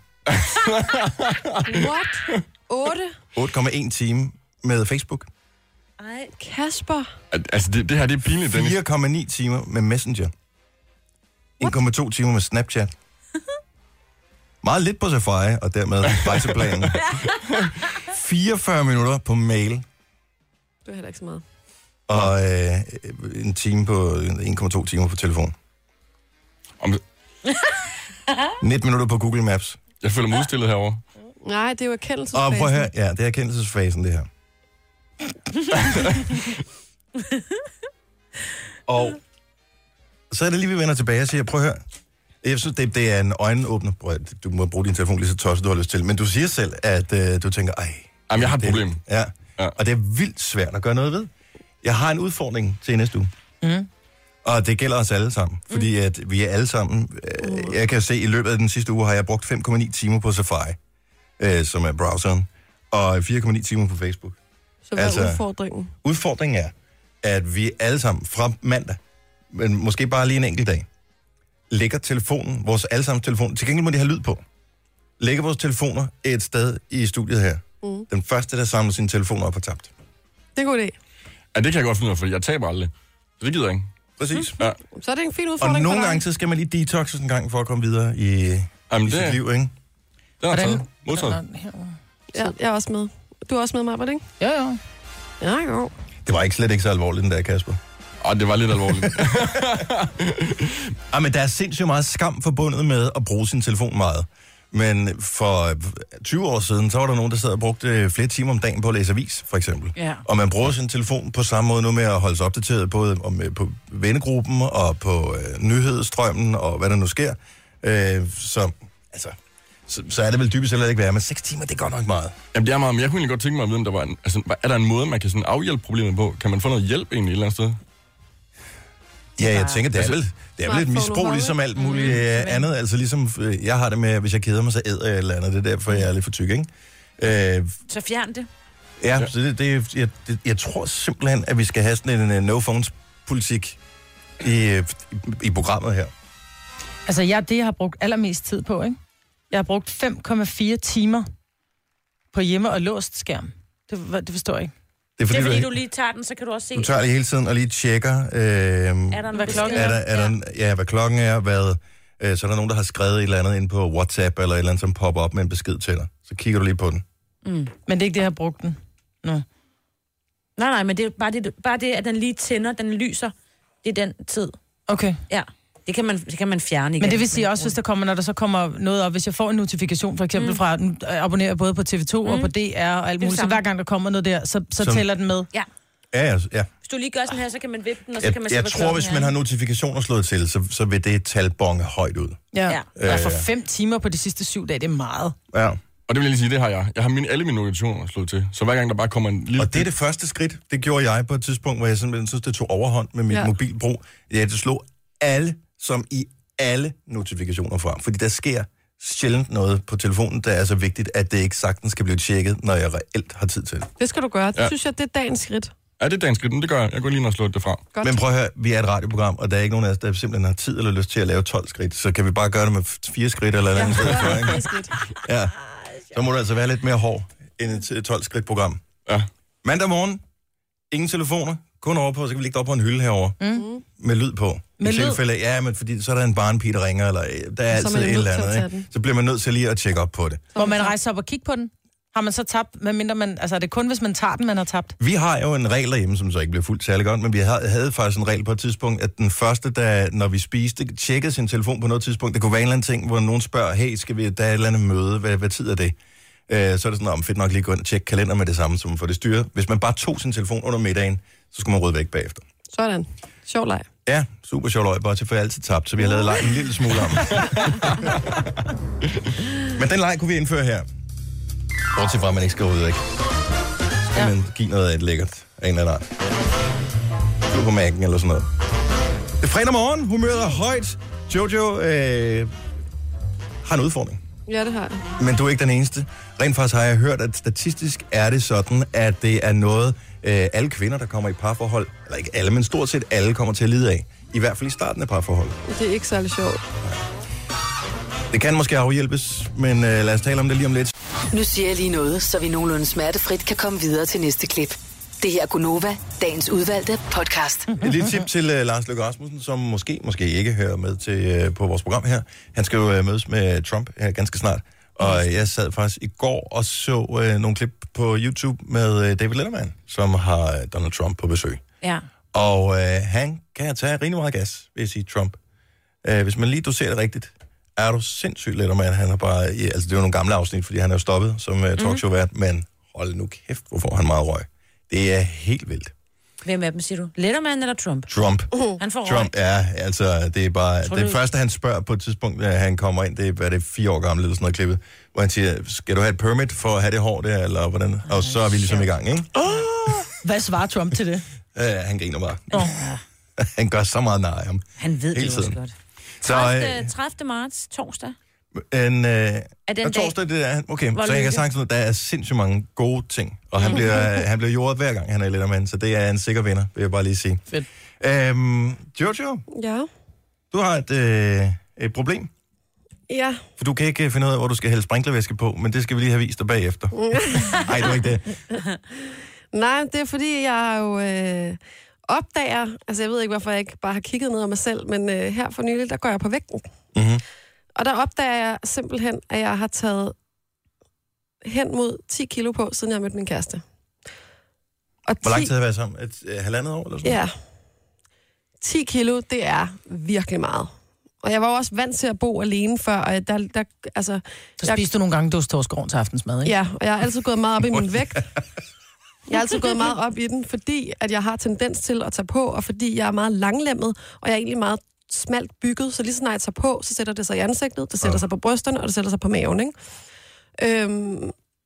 What? otte?
otte komma en time med Facebook.
Ej, Kasper.
Al- Altså, det, det her, det er pinligt, Dennis.
fire komma ni timer med Messenger. en komma to timer med Snapchat. Meget lidt på Safari, og dermed rejseplanen. fireogfyrre minutter på mail.
Det er heller ikke så meget.
Og øh, en time på en komma to timer på telefon.
Om...
nitten minutter på Google Maps.
Jeg føler mig udstillet herovre.
Nej, det er jo erkendelsesfasen.
Og prøv at høre, ja, det er erkendelsesfasen, det her. Og så er det lige, vi vender tilbage og siger, prøv at høre. Jeg synes, det, det er en øjenåbner. Prøv at, du må bruge din telefon lige så tosset, du har lyst til. Men du siger selv, at øh, du tænker, ej...
Jamen, jeg har et
det,
problem.
Ja.
Ja,
og det er vildt svært at gøre noget ved. Jeg har en udfordring til næste uge.
Mm.
Og det gælder os alle sammen. Fordi at vi er alle sammen... Øh, jeg kan se, at i løbet af den sidste uge har jeg brugt fem komma ni timer på Safari, øh, som er browseren, og fire komma ni timer på Facebook.
Så hvad er udfordringen?
Udfordringen er, at vi alle sammen fra mandag, men måske bare lige en enkelt dag, lægger telefonen, vores allesammens telefon, til gengæld må de have lyd på, lægger vores telefoner et sted i studiet her. Mm. Den første, der samler sine telefoner op, er tabt.
Det er en god idé.
Ja, det kan jeg godt finde ud af, for jeg taber aldrig. Så det gider jeg ikke.
Præcis.
Ja.
Så er det en fin
Og
udfordring
nogle
for dig.
gange, så skal man lige detoxe en gang for at komme videre i,
Jamen,
i sit
det-
liv, ikke?
Den er
Hvordan-
taget. Modtaget.
Ja, jeg er også med. Du er også med mig, var det ikke?
Jo, jo.
Ja, jo.
Det var ikke slet ikke så alvorligt, den der, Kasper.
Åh, det var lidt alvorligt.
Ah, men der er sindssygt meget skam forbundet med at bruge sin telefon meget. Men for tyve år siden, så var der nogen, der sad og brugte flere timer om dagen på at læse avis, for eksempel.
Ja.
Og man bruger sin telefon på samme måde nu med at holde sig opdateret, både om, øh, på vennegruppen og på øh, nyhedsstrømmen og hvad der nu sker. Øh, så, altså, så, så er det vel dybest set ikke værre, men seks timer, det er godt nok meget.
Jamen, det er meget, men jeg kunne egentlig godt tænke mig at vide, om der var en, altså, er der en måde, man kan sådan afhjælpe problemet på? Kan man få noget hjælp egentlig et eller andet sted?
Ja, jeg tænker, det er vel, det er vel et misbrug, ligesom alt muligt mm, andet. Altså ligesom, øh, jeg har det med, at hvis jeg keder mig, så æder jeg et eller andet. Det er derfor, jeg er lidt for tyk, ikke? Øh,
Så fjern det.
ja, så det, det, jeg, det, jeg tror simpelthen, at vi skal have sådan en uh, no-phones-politik i, uh, i, i programmet her.
Altså, jeg det, jeg har brugt allermest tid på, ikke? Jeg har brugt fem komma fire timer på hjemme- og låst skærm. Det, det forstår jeg ikke.
Det er fordi,
Det er fordi,
du,
du lige tager den, så kan du også se...
du tager det hele tiden og lige tjekker, øh,
Er der en
Hvad klokken
er der, er der, ja, hvad klokken er, hvad, øh, så er der nogen, der har skrevet et eller andet ind på WhatsApp, eller et eller andet, som popper op med en besked til dig. Så kigger du lige på den.
Mm.
Men det er ikke det, jeg har brugt den. Nå.
Nej, nej, men det er bare det, bare det, at den lige tænder, den lyser. Det er den tid.
Okay.
Ja, det kan man, det kan man fjerne igen.
Men det vil sige også, hvis der kommer, når der så kommer noget op, hvis jeg får en notifikation, for eksempel mm. fra, den abonnerer både på T V to mm. og på D R og alt muligt, så hver gang der kommer noget der, så, så
Som-
tæller den med.
Ja.
Ja, ja, ja.
Hvis du lige gør sådan her, så kan man vippe den, og så
Jeg,
kan man se,
jeg
hvad
tror,
klokken
hvis
er.
man har notifikationer slået til, så, så vil det tal bonge højt ud.
Ja.
Ja.
ja. For
Øh.
fem timer på de sidste syv dage, det er meget.
Ja.
Og det vil jeg lige sige, det har jeg. Jeg har mine, alle mine notifikationer slået til. Så hver gang der bare kommer en lille...
Og det er det første skridt. Det gjorde jeg på et tidspunkt, hvor jeg simpelthen synes, det tog overhånd med mit
Ja.
ja. mobilbrug. Ja, det slog alle, som i alle notifikationer fra. Fordi der sker sjældent noget på telefonen, der er så vigtigt, at det ikke sagtens skal blive tjekket, når jeg reelt har tid til det.
Det skal du gøre. Det
Ja.
synes jeg, det er dagens skridt.
Ja, det er dagens skridt, men det gør jeg. Jeg går lige ind og slår det fra.
Godt.
Men prøv at høre, vi er et radioprogram, og der er ikke nogen af os, der simpelthen har tid eller lyst til at lave tolv skridt. Så kan vi bare gøre det med fire skridt eller andet sted for, ikke?
Skridt.
Ja. Så må du altså være lidt mere hård end et tolv skridt program.
Ja.
Mandag morgen, ingen telefoner, kun over på, så kan vi ligge op på en hylde herovre. Mm. Med lyd på.
Med
I
lyd?
tilfælde, ja, men fordi så er der en barnpige, der ringer, eller øh, der er
Så er
altid
man
et
nødt
eller
til at
andet,
tage
ikke?
den.
Så bliver man nødt til lige at tjekke op på det.
Hvor man rejser op og kigger på den. Har man så tabt, medmindre man... Altså, er det kun, hvis man tager den, man har tabt?
Vi har jo en regel derhjemme, som så ikke bliver fuldt særlig godt, men vi havde, havde faktisk en regel på et tidspunkt, at den første, der, når vi spiste, tjekkede sin telefon på noget tidspunkt, det kunne være en eller anden ting, hvor nogen spørger, hey, skal vi, der er et eller andet møde, hvad, hvad tid er det? Øh, så er det sådan, om fedt nok lige gå ind og tjekke kalender med det samme, som for det styre. Hvis man bare tog sin telefon under middagen, så skulle man rydde væk bagefter.
Sådan. Sjov leg.
Ja, super sjov løg, bare til for altid tabt, så vi har lavet lejen en lille smule om. Men den leg kunne vi indføre her. Bortset fra, at man ikke skal rydde væk. Skal man give noget af et lækkert af en eller anden art. Slå på mærken eller sådan noget. Det er fredag morgen, humøret er højt. Jojo øh, har en udfordring.
Ja, det har jeg.
Men du er ikke den eneste. Rent faktisk har jeg hørt, at statistisk er det sådan, at det er noget, øh, alle kvinder, der kommer i parforhold, eller ikke alle, men stort set alle kommer til at lide af. I hvert fald i starten af parforhold.
Det er ikke særlig sjovt.
Det kan måske afhjælpes, men øh, lad os tale om det lige om lidt.
Nu siger jeg lige noget, så vi nogenlunde smertefrit kan komme videre til næste klip. Det her er Gunova, dagens udvalgte podcast.
Et lille tip til uh, Lars Løkke Rasmussen, som måske, måske ikke hører med til uh, på vores program her. Han skal jo uh, mødes med Trump her ganske snart. Og uh, jeg sad faktisk i går og så uh, nogle klip på YouTube med uh, David Letterman, som har uh, Donald Trump på besøg.
Ja.
Og uh, han kan tage rigtig meget gas, vil jeg sige, Trump. Uh, hvis man lige doserer det rigtigt, er du sindssygt Letterman. Han har bare, ja, altså det er jo nogle gamle afsnit, fordi han er jo stoppet som uh, talkshow-vært, men hold nu kæft, hvor får han meget røg. Det er helt vildt.
Hvem af dem, siger du? Letterman eller Trump?
Trump.
Uh-huh. Han får
Trump, ja, altså, det er bare...
Tror
Det
du-
første, han spørger på et tidspunkt, da han kommer ind, det er, hvad er det, fire år gammel eller sådan noget klippet, hvor han siger, skal du have et permit for at have det hår der, eller hvordan? Og så er vi ligesom i gang, ikke?
Hvad svarer Trump til det?
Uh, han griner bare.
Oh.
Han gør så meget nar af ham.
Han ved
Hele
det også
tiden.
godt.
Så
tredivte tredivte marts, torsdag.
øh, en... Øh,
Er den
og torsdag, det er, okay,
Hvor
så jeg kan
lykke.
sagt sådan, at der er sindssygt mange gode ting, og han bliver, han bliver jordet hver gang, han er Letterman, så det er en sikker vinder, vil jeg bare lige sige.
Fedt.
Øhm, Jojo,
Ja.
du har et, øh, et problem.
Ja.
For du kan ikke finde ud af, hvor du skal hælde sprinklervæske på, men det skal vi lige have vist dig bagefter. Nej, det var ikke det.
Nej, det er fordi, jeg har jo øh, opdager, altså jeg ved ikke, hvorfor jeg ikke bare har kigget ned af mig selv, men øh, her for nylig, der går jeg på vægten.
Mm-hmm. Og
der opdager jeg simpelthen, at jeg har taget hen mod ti kilo på, siden jeg har mødt min kæreste.
Og Hvor lang tid har det været sammen? Et, et halvandet år eller sådan?
Ja. ti kilo, det er virkelig meget. Og jeg var også vant til at bo alene før, og der, der altså...
Så spiste jeg, du nogle gange dåsetorskgrøn til aftensmad, ikke?
Ja, og jeg har altid gået meget op i min vægt. Jeg har altid gået meget op i den, fordi at jeg har tendens til at tage på, og fordi jeg er meget langlemmet, og jeg er egentlig meget smalt bygget, så lige så snart jeg tager på, så sætter det sig i ansigtet, det sætter ja. sig på brysterne, og det sætter sig på maven, ikke? Øhm,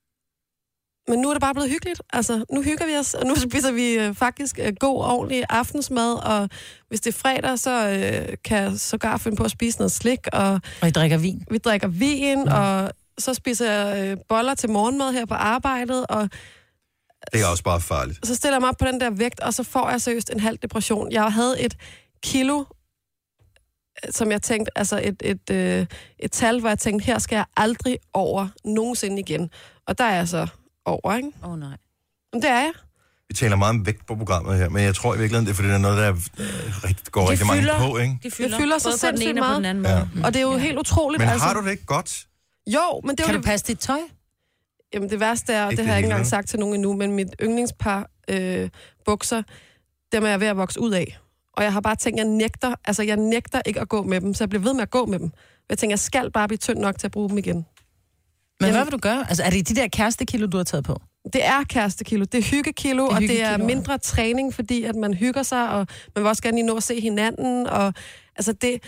men nu er det bare blevet hyggeligt. Altså, nu hygger vi os, og nu spiser vi øh, faktisk øh, god, ordentlig aftensmad, og hvis det er fredag, så øh, kan jeg sågar finde på at spise noget slik. Og,
og I drikker vin?
Vi drikker vin, ja. Og så spiser jeg øh, boller til morgenmad her på arbejdet, og
det er også bare farligt.
Så stiller jeg mig op på den der vægt, og så får jeg seriøst en halv depression. Jeg havde et kilo, som jeg tænkte, altså et, et, et, et tal, hvor jeg tænkte, her skal jeg aldrig over nogensinde igen. Og der er jeg så over, ikke?
Åh oh, nej.
Men det er jeg.
Vi taler meget om vægt på programmet her, men jeg tror i virkeligheden, det er fordi, der er noget, der øh, rigtig, går de rigtig
fylder,
mange på, ikke?
De fylder, de fylder så sindssygt meget.
Ja.
Og det er jo ja. helt utroligt.
Men
altså.
har du det ikke godt?
Jo, men det
kan
jo
du passe dit tøj?
Jamen det værste er, og det, det har jeg ikke engang sagt til nogen endnu, men mit yndlingspar øh, bukser, dem er jeg ved at vokse ud af. Og jeg har bare tænkt, jeg nægter, altså jeg nægter ikke at gå med dem, så jeg bliver ved med at gå med dem. Jeg tænker, jeg skal bare blive tynd nok til at bruge dem igen.
Men
Jamen,
hvad vil du gøre? Altså er det de der kærestekilo, du har taget på?
Det er kærestekilo, det er hyggekilo, det er og hyggekilo, det er mindre træning, fordi at man hygger sig, og man vil også gerne lige nå at se hinanden, og altså det...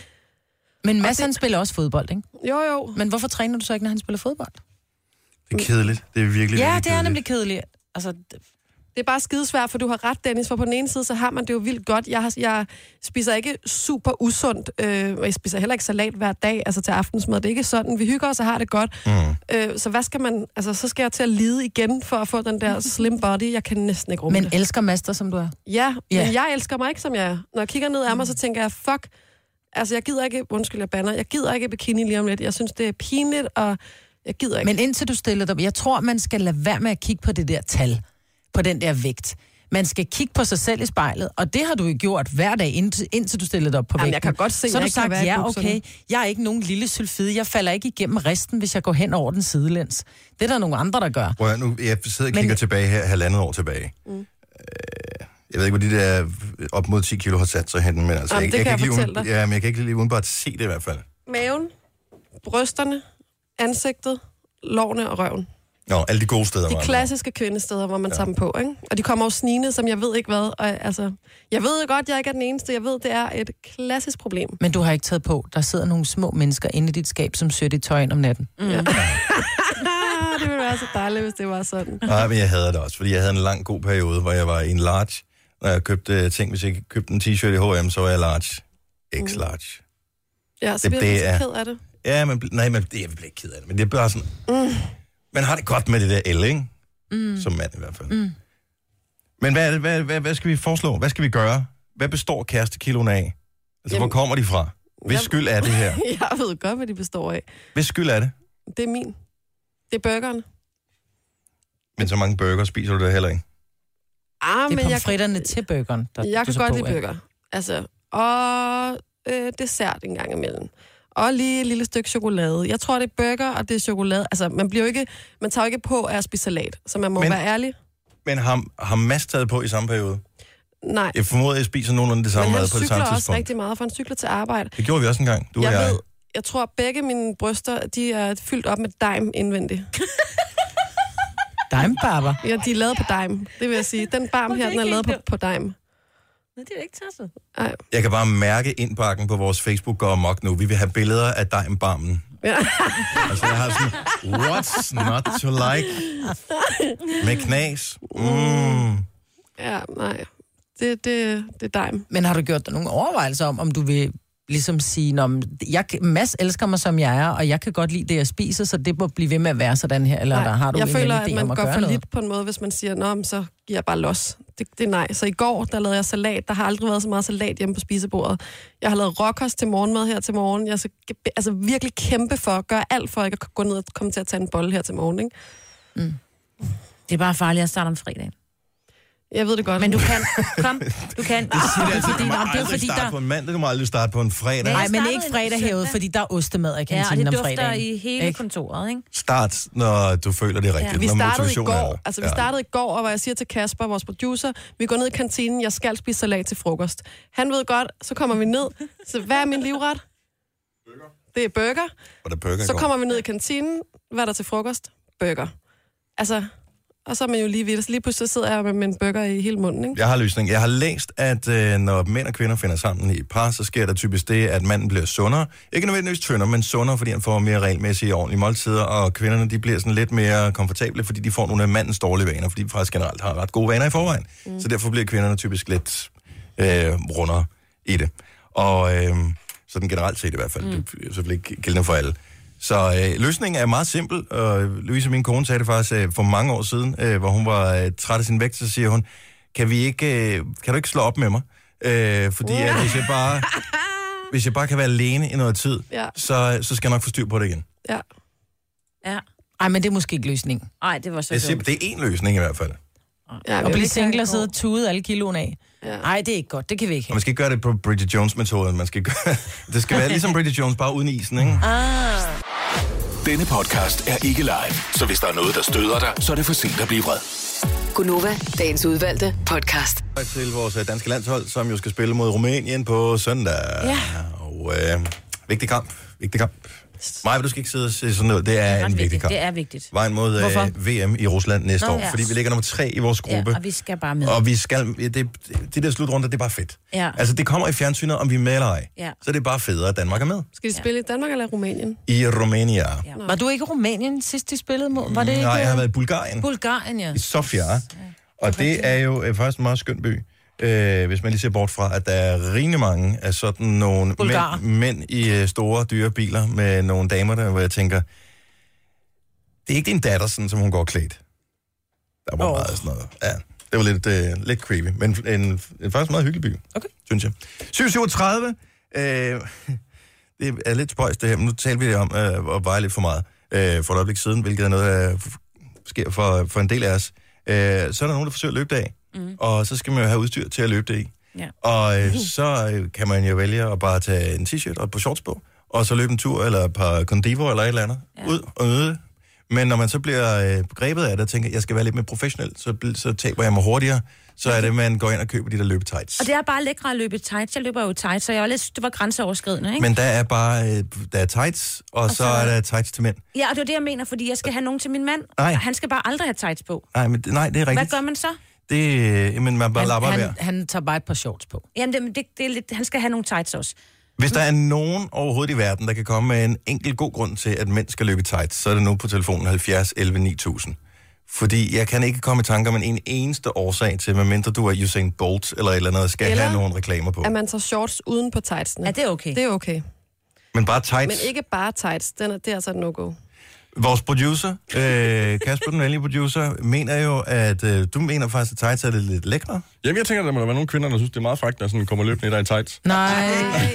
Men Mads, det... han spiller også fodbold, ikke?
Jo, jo.
Men hvorfor træner du så ikke, når han spiller fodbold?
Det er kedeligt. Det er virkelig,
ja,
virkelig
det er
kedeligt.
nemlig kedeligt. Altså, det...
det er bare skidesvært, for du har ret, Dennis, for på den ene side, så har man det jo vildt godt. Jeg, har, jeg spiser ikke super usundt, øh, og jeg spiser heller ikke salat hver dag, altså til aftensmad. Det er ikke sådan. Vi hygger os og har det godt. Mm. Øh, så hvad skal man... Altså, så skal jeg til at lide igen for at få den der slim body. Jeg kan næsten ikke rumme
Men
det.
elsker Master, som du er?
Ja, yeah. men jeg elsker mig ikke, som jeg er. Når jeg kigger ned af mig, så tænker jeg, fuck, altså jeg gider ikke... Undskyld, jeg banner. Jeg gider ikke bikini lige om lidt. Jeg synes, det er pinligt, og jeg gider ikke.
Men indtil du stiller dig... Jeg tror, man skal lade være med at kigge på det der tal, på den der vægt. Man skal kigge på sig selv i spejlet, og det har du jo gjort hver dag, indtil, indtil du stillede dig op på vægten.
Jamen, jeg kan godt se,
så har du
jeg
sagt,
kan
ja, okay, jeg er ikke nogen lille sylfide, jeg falder ikke igennem resten, hvis jeg går hen over den sidelæns. Det er der nogle andre, der gør.
Prøv, nu, jeg sidder og kigger Men... tilbage her, halvandet år tilbage. Mm. Øh, jeg ved ikke, hvor de der op mod ti kilo har sat sig hen, men altså...
Jamen,
jeg,
det
jeg,
kan
kan
jeg,
jeg
fortælle dig.
Ja, men jeg kan ikke lige udenbart se det i hvert fald.
Maven, brysterne, ansigtet, lårene og røven.
Nå, alle de gode steder.
De klassiske kvindesteder, hvor man ja. tager dem på, ikke? Og de kommer jo snigende, som jeg ved ikke hvad. Og, altså, jeg ved godt, jeg ikke er den eneste. Jeg ved, det er et klassisk problem.
Men du har ikke taget på. Der sidder nogle små mennesker inde i dit skab, som søger dit tøj ind om natten.
Mm. Ja. Det ville være så dejligt, hvis det var sådan.
Nej, men jeg havde det også, fordi jeg havde en lang god periode, hvor jeg var i en large. Når jeg købte ting, hvis jeg købte en t-shirt i H og M, så var jeg large. X-large.
Ja, så bliver jeg så ked af det.
Ja, men, nej, men jeg bliver ikke ked af det, men det er bare sådan... Mm. Man har det godt med det der L, ikke? Mm. Som mand i hvert fald. Mm. Men hvad, er det, hvad, hvad, hvad skal vi foreslå? Hvad skal vi gøre? Hvad består kærestekiloen af? Altså, Jamen, hvor kommer de fra? Hvis jeg, skyld er det her?
Jeg ved godt, hvad de består af.
Hvis skyld er det?
Det er min. Det er burgeren.
Men så mange burger spiser du det heller ikke?
Ah,
det er
men
pomfritterne jeg, til burgeren, der
jeg kan godt lide burger. Altså, og øh, dessert en gang imellem. Og lige et lille stykke chokolade. Jeg tror, det er burger, og det er chokolade. Altså, man bliver jo ikke, man tager jo ikke på at spise salat, så man må men, være ærlig.
Men har, har Mads taget på i samme periode?
Nej.
Jeg formoder, at jeg spiser nogenlunde det samme mad på det samme tidspunkt. Men han
cykler også rigtig meget, for han cykler til arbejde.
Det gjorde vi også en gang, du
jeg
og jeg.
Ved, jeg tror, at begge mine bryster, de er fyldt op med dime indvendigt.
Dime-barber?
Ja, de er lavet på dime, det vil jeg sige. Den barm her, den er lavet på, på dime.
Nej, det er ikke tosset.
Nej.
Jeg kan bare mærke indbakken på vores Facebook går amok nu. Vi vil have billeder af dime-barmen. Ja. Altså, jeg har sådan, what's not to like? Med knas. Mm.
Ja, nej. Det, det, det er dime.
Men har du gjort dig nogle overvejelser om, om du vil ligesom sige, om jeg, Mads elsker mig, som jeg er, og jeg kan godt lide det, jeg spiser, så det må blive ved med at være sådan her, eller
nej,
der har du
jeg
en
føler,
idé
at man
at
går for
noget?
lidt på en måde, hvis man siger, nå, så giver jeg bare los. Det, det er nej. Så i går, der lavede jeg salat. Der har aldrig været så meget salat hjemme på spisebordet. Jeg har lavet rockers til morgenmad her til morgen. Jeg skal altså virkelig kæmpe for at gøre alt for, at jeg kan gå ned og komme til at tage en bolle her til morgen, ikke?
Mm. Det er bare farligt at starte om fredagen.
Jeg ved det godt.
Men du kan. Kom, du kan.
Det siger det altså,
fordi-
du må
det er jo
aldrig
fordi,
starte
der-
på en mandag, du må aldrig starte på en fredag.
Nej, men
startede
ikke
en
fredag herude,
søndag.
fordi der er ostemad i
Ja, og
kantinen
det
om
dufter
fredagen.
i hele
Ikke?
kontoret, ikke?
Start, når du føler det er rigtigt.
Vi
når
startede i
motivationen er
går,
der.
altså vi startede i går, og hvor jeg siger til Kasper, vores producer, vi går ned i kantinen, jeg skal spise salat til frokost. Han ved godt, så kommer vi ned, så hvad er min livret? Burger. Det er burger.
Og der burger
Så
går.
kommer vi ned i kantinen, hvad er der til frokost? Burger. Altså, og så er man jo lige vidt, så lige pludselig sidder jeg med, med en burger i hele munden, ikke?
Jeg har løsning. Jeg har læst, at øh, når mænd og kvinder finder sammen i et par, så sker der typisk det, at manden bliver sundere. Ikke nødvendigvis tyndere, men sundere, fordi han får mere regelmæssige ordentlige måltider, og kvinderne de bliver sådan lidt mere komfortable, fordi de får nogle af mandens dårlige vaner, fordi de faktisk generelt har ret gode vaner i forvejen. Mm. Så derfor bliver kvinderne typisk lidt øh, rundere i det. Og øh, sådan generelt set i hvert fald. Mm. Det er selvfølgelig ikke gældende for alle. Så øh, løsningen er meget simpel, og Louise, min kone, sagde det faktisk øh, for mange år siden, øh, hvor hun var øh, træt af sin vægt, så siger hun, kan, vi ikke, øh, kan du ikke slå op med mig? Øh, fordi uh. at, hvis, jeg bare, hvis jeg bare kan være alene i noget tid,
Ja.
så, så skal jeg nok få styr på det igen.
Ja.
Ja.
Ej, men det er måske ikke løsningen.
Ej, det var så
Jeg siger,
dumt.
det er én løsning i hvert fald.
Ja,
At blive single og sidde og tude alle kiloen af. Nej, det er ikke godt. Det kan vi ikke
Og
have.
man skal ikke gøre det på Bridget Jones-metoden. Man skal gøre, det skal være ligesom Bridget Jones, bare uden isen, ikke?
Ah.
Denne podcast er ikke live, så hvis der er noget, der støder dig, så er det for sent at blive vred.
Gunova, dagens udvalgte podcast.
Til vores øh, danske landshold, som jo skal spille mod Rumænien på søndag.
Ja.
Og øh, vigtig kamp, vigtig kamp. Maja, du skal ikke sidde og se sådan noget. Det er,
Det er
en
ret
vigtig
vigtigt.
kamp.
Det er vigtigt.
Vejen mod øh, V M i Rusland næste
Nå,
år,
ja.
fordi vi ligger nummer tre i vores gruppe.
Ja, og vi skal bare med.
Og vi skal, det, det, det der slutrunder, det er bare fedt.
Ja.
Altså, det kommer i fjernsynet, om vi er med eller ej.
Ja.
Så det er bare federe, at Danmark er med.
Skal de spille i Danmark eller Rumænien?
I Rumænien.
Ja.
Var du ikke i Rumænien sidst, de spillede mod? Var det ikke...
Nej, jeg har været i Bulgarien.
Bulgarien, ja.
I Sofia. Og det er jo øh, faktisk en meget skøn by, øh, hvis man lige ser bort fra, at der er rimelig mange af sådan nogle mænd, mænd i øh, store, dyre biler med nogle damer, der, hvor jeg tænker, det er ikke din datter, sådan, som hun går klædt. Der var oh. meget sådan noget. Ja, det var lidt, øh, lidt creepy, men en, en, en faktisk meget hyggelig by,
okay.
synes jeg. syv syvogtredive, øh, det er lidt spøjst det her, men nu taler vi om øh, at veje lidt for meget øh, for et øjeblik siden, hvilket er noget, der sker for, for en del af os. Øh, så er der nogen, der forsøger at løbe det af, mm. og så skal man jo have udstyr til at løbe det i.
Ja.
Og øh, så øh, kan man jo vælge at bare tage en t-shirt og et par shorts på, og så løbe en tur, eller et par Condivo eller et eller andet, ja. ud og nyde. Men når man så bliver øh, grebet af det, og tænker, jeg skal være lidt mere professionel, så, så taber jeg mig hurtigere, så er det, man går ind og køber de der løbetights.
Og det er bare lækre at løbe tights. Jeg løber jo tights, så jeg var lidt, det var grænseoverskridende, ikke?
Men der er bare, øh, der er tights, og, og så, så er der tights til mænd.
Ja, og det er det, jeg mener, fordi jeg skal have nogen til min mand.
Nej.
Han skal bare aldrig have tights på.
Nej, men, nej, det er rigtigt.
Hvad gør man så?
Det, øh, men man bare
Han,
lapper
han,
hver.
han tager bare et par shorts på.
Jamen, det, det, det er lidt, han skal have nogle tights også.
Hvis der er nogen overhovedet i verden, der kan komme med en enkelt god grund til, at mænd skal løbe tights, så er det nu på telefonen halvfjerds elleve ni tusind. Fordi jeg kan ikke komme i tanke om en eneste årsag til, medmindre du er Usain Bolt eller et eller andet, skal
Eller
have nogle reklamer på.
at man tager shorts uden på tightsene.
Ja, det er okay.
Det er okay.
Men bare tights.
Men ikke bare tights. Den er, det er altså et no-go.
Vores producer, øh, Kasper, den venlige producer, mener jo, at øh, du mener faktisk, at tights er lidt, lidt lækre.
Jamen, jeg tænker, at der må være nogle kvinder, der synes, det er meget frækt, når sådan kommer løbende i der i tights.
Nej.